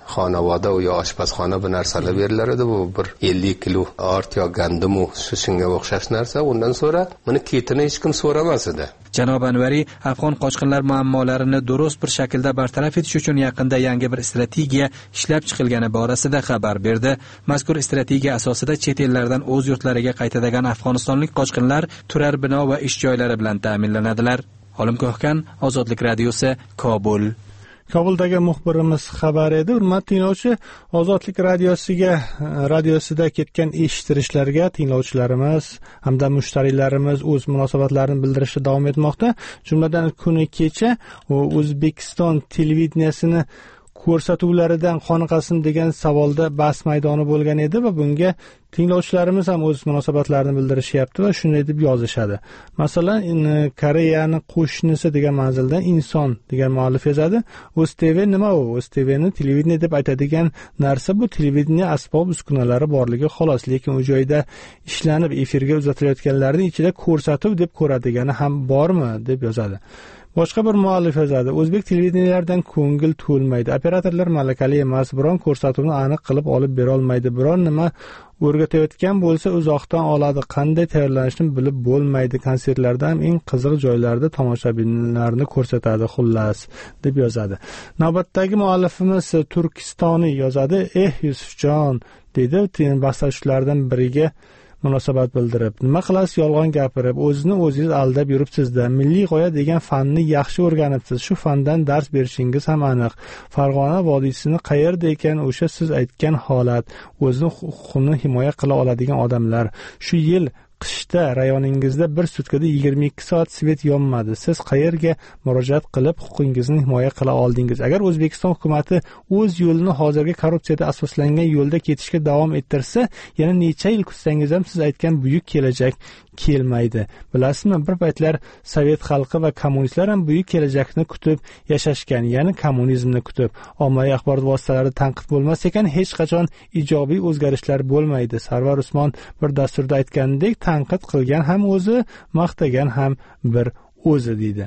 xonavoda yo oshpazxona bu narsalar berilar edi. Bu bir ellik kilo ort yo gandum shu shunga o'xshash narsa. Undan sonra buni ketini hech kim so'ramas edi. Janob Anvari afg'on qochqinlar muammolarini durust bir shaklda bartaraf etish uchun yaqinda yangi bir strategiya ishlab chiqilgani borasida xabar berdi. Mazkur strategiya asosida chet ellardan o'z yurtlariga qaytadigan afg'onistonlik qochqinlar turar bino va ish joylari bilan ta'minlanadilar. Olim Ko'hkan, Ozodlik radiosi, Kobul. Kobuldagi muxbirimiz xabar edi. Hurmatli tinglovchi, Ozodlik radiosiga radiosida ketgan eshittirishlarga tinglovchilarimiz hamda mushtariylarimiz o'z munosabatlarini bildirishda davom etmoqda. Jumladan kuni kecha O'zbekiston televideniyasini ko'rsatuvlaridan qoniqasin degan savolda bahs maydoni bo'lgan edi va bunga tinglovchilarimiz ham o'z munosabatlarini bildirishyapti va shunday deb yozishadi. Masalan, Koreyani qo'shnisi degan manzildan inson degan muallif yozadi. O'z T V nima u? O'z T V'ni televideniya deb aytadigan narsa bu televideniya asbob uskunalari borligi xolos, lekin u joyda ishlanib efirga uzatilayotganlarning ichida ko'rsatuv deb ko'radigani ham bormi deb yozadi. Boshqa bir muallif yozadi. O'zbek televideniyalaridan ko'ngil to'lmaydi. Operatorlar malakali emas, biron ko'rsatuvni aniq qilib olib bera olmaydi. Biron nima o'rgatayotgan bo'lsa uzoqdan oladi. Qanday tayyorlanishni bilib bo'lmaydi. Konsertlarda ham eng qiziq joylarda tomoshabinlarni ko'rsatadi xullas deb yozadi. Navbatdagi muallifimiz Turkistoniy yozadi. Eh Yusufjon dedi, bahslashulardan biriga munosabat bildirib, nima qilasiz yolg'on gapirib, o'zini o'zingiz aldab yuribsiz-da. Milliy g'oya degan fanni yaxshi o'rganibsiz. Shu fandan dars berishingiz ham aniq. Farg'ona vodiysini qayerda ekan o'sha siz aytgan holat, o'zini huquqini himoya qila oladigan odamlar. Shu yil qishda rayoningizda bir sutkada yigirma ikki soat svet yonmadi. Siz qayerga murojaat qilib huquqingizni himoya qila oldingiz? Agar O'zbekiston hukumatı o'z yo'lini hozirgi korrupsiyada asoslangan yo'lda ketishga davom ettirsa, yana necha yil kutsangiz ham siz aytgan buyuk kelajak kelmaydi. Bilasizmi, bir paytlar Sovet xalqi va kommunistlar ham buyuk kelajakni kutib yashashgan, ya'ni kommunizmni kutib. Ommaviy axborot vositalari tanqid bo'lmas ekan, hech qachon ijobiy o'zgarishlar bo'lmaydi. Sarvar Usmon bir dasturda aytganidek, tanqid qilgan ham o'zi, maqtagan ham bir o'zi deydi.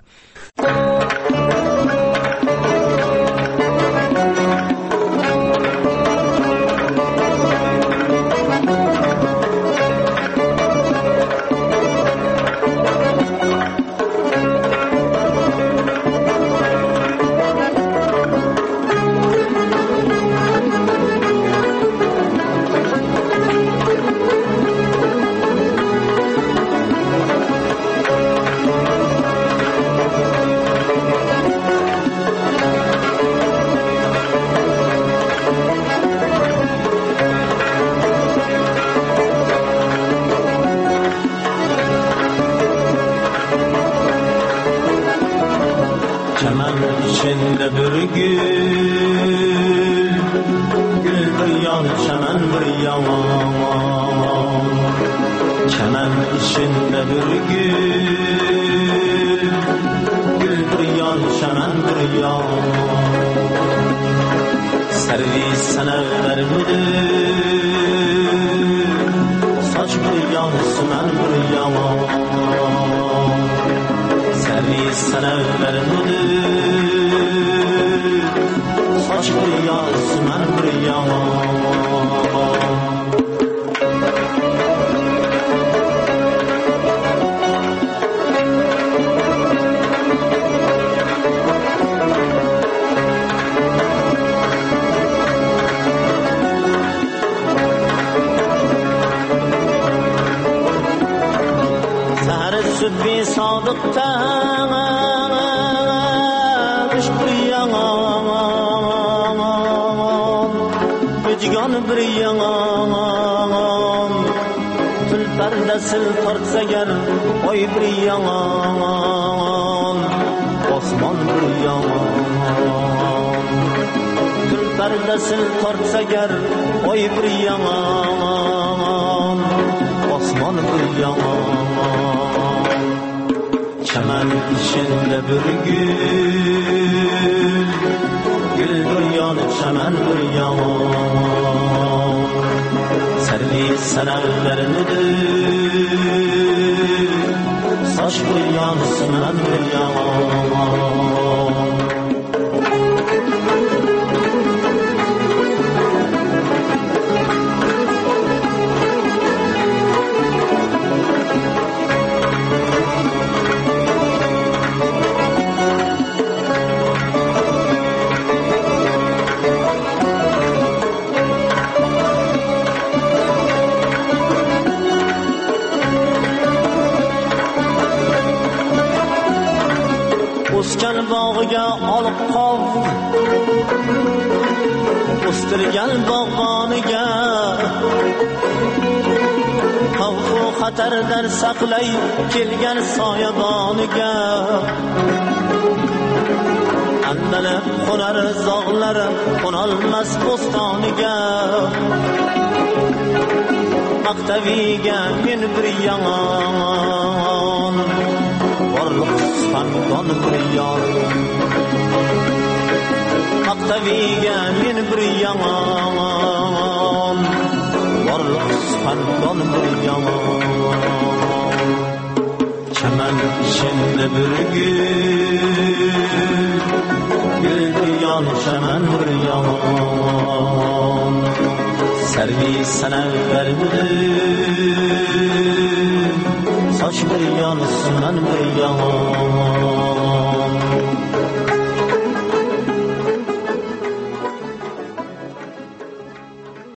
Çaman içinde bir gül, gül bir yanıp çaman bir yaman. Servis senellerinidir, saç bir yanısından bir yaman. bog'iga olib qov o'stirgan bog'boniga xavfu xatardan saqlay kelgan soyaboniga andalab qo'nar zog'lari qo'nolmas bo'stoniga maktabiga men bir yomon borliq sangon bir yon maktabiga men bir yomon borliq sangon bir yon chaman ishinde bir gül gül yon chaman bir yon servi sana verdi saç bir yan sunan bir yan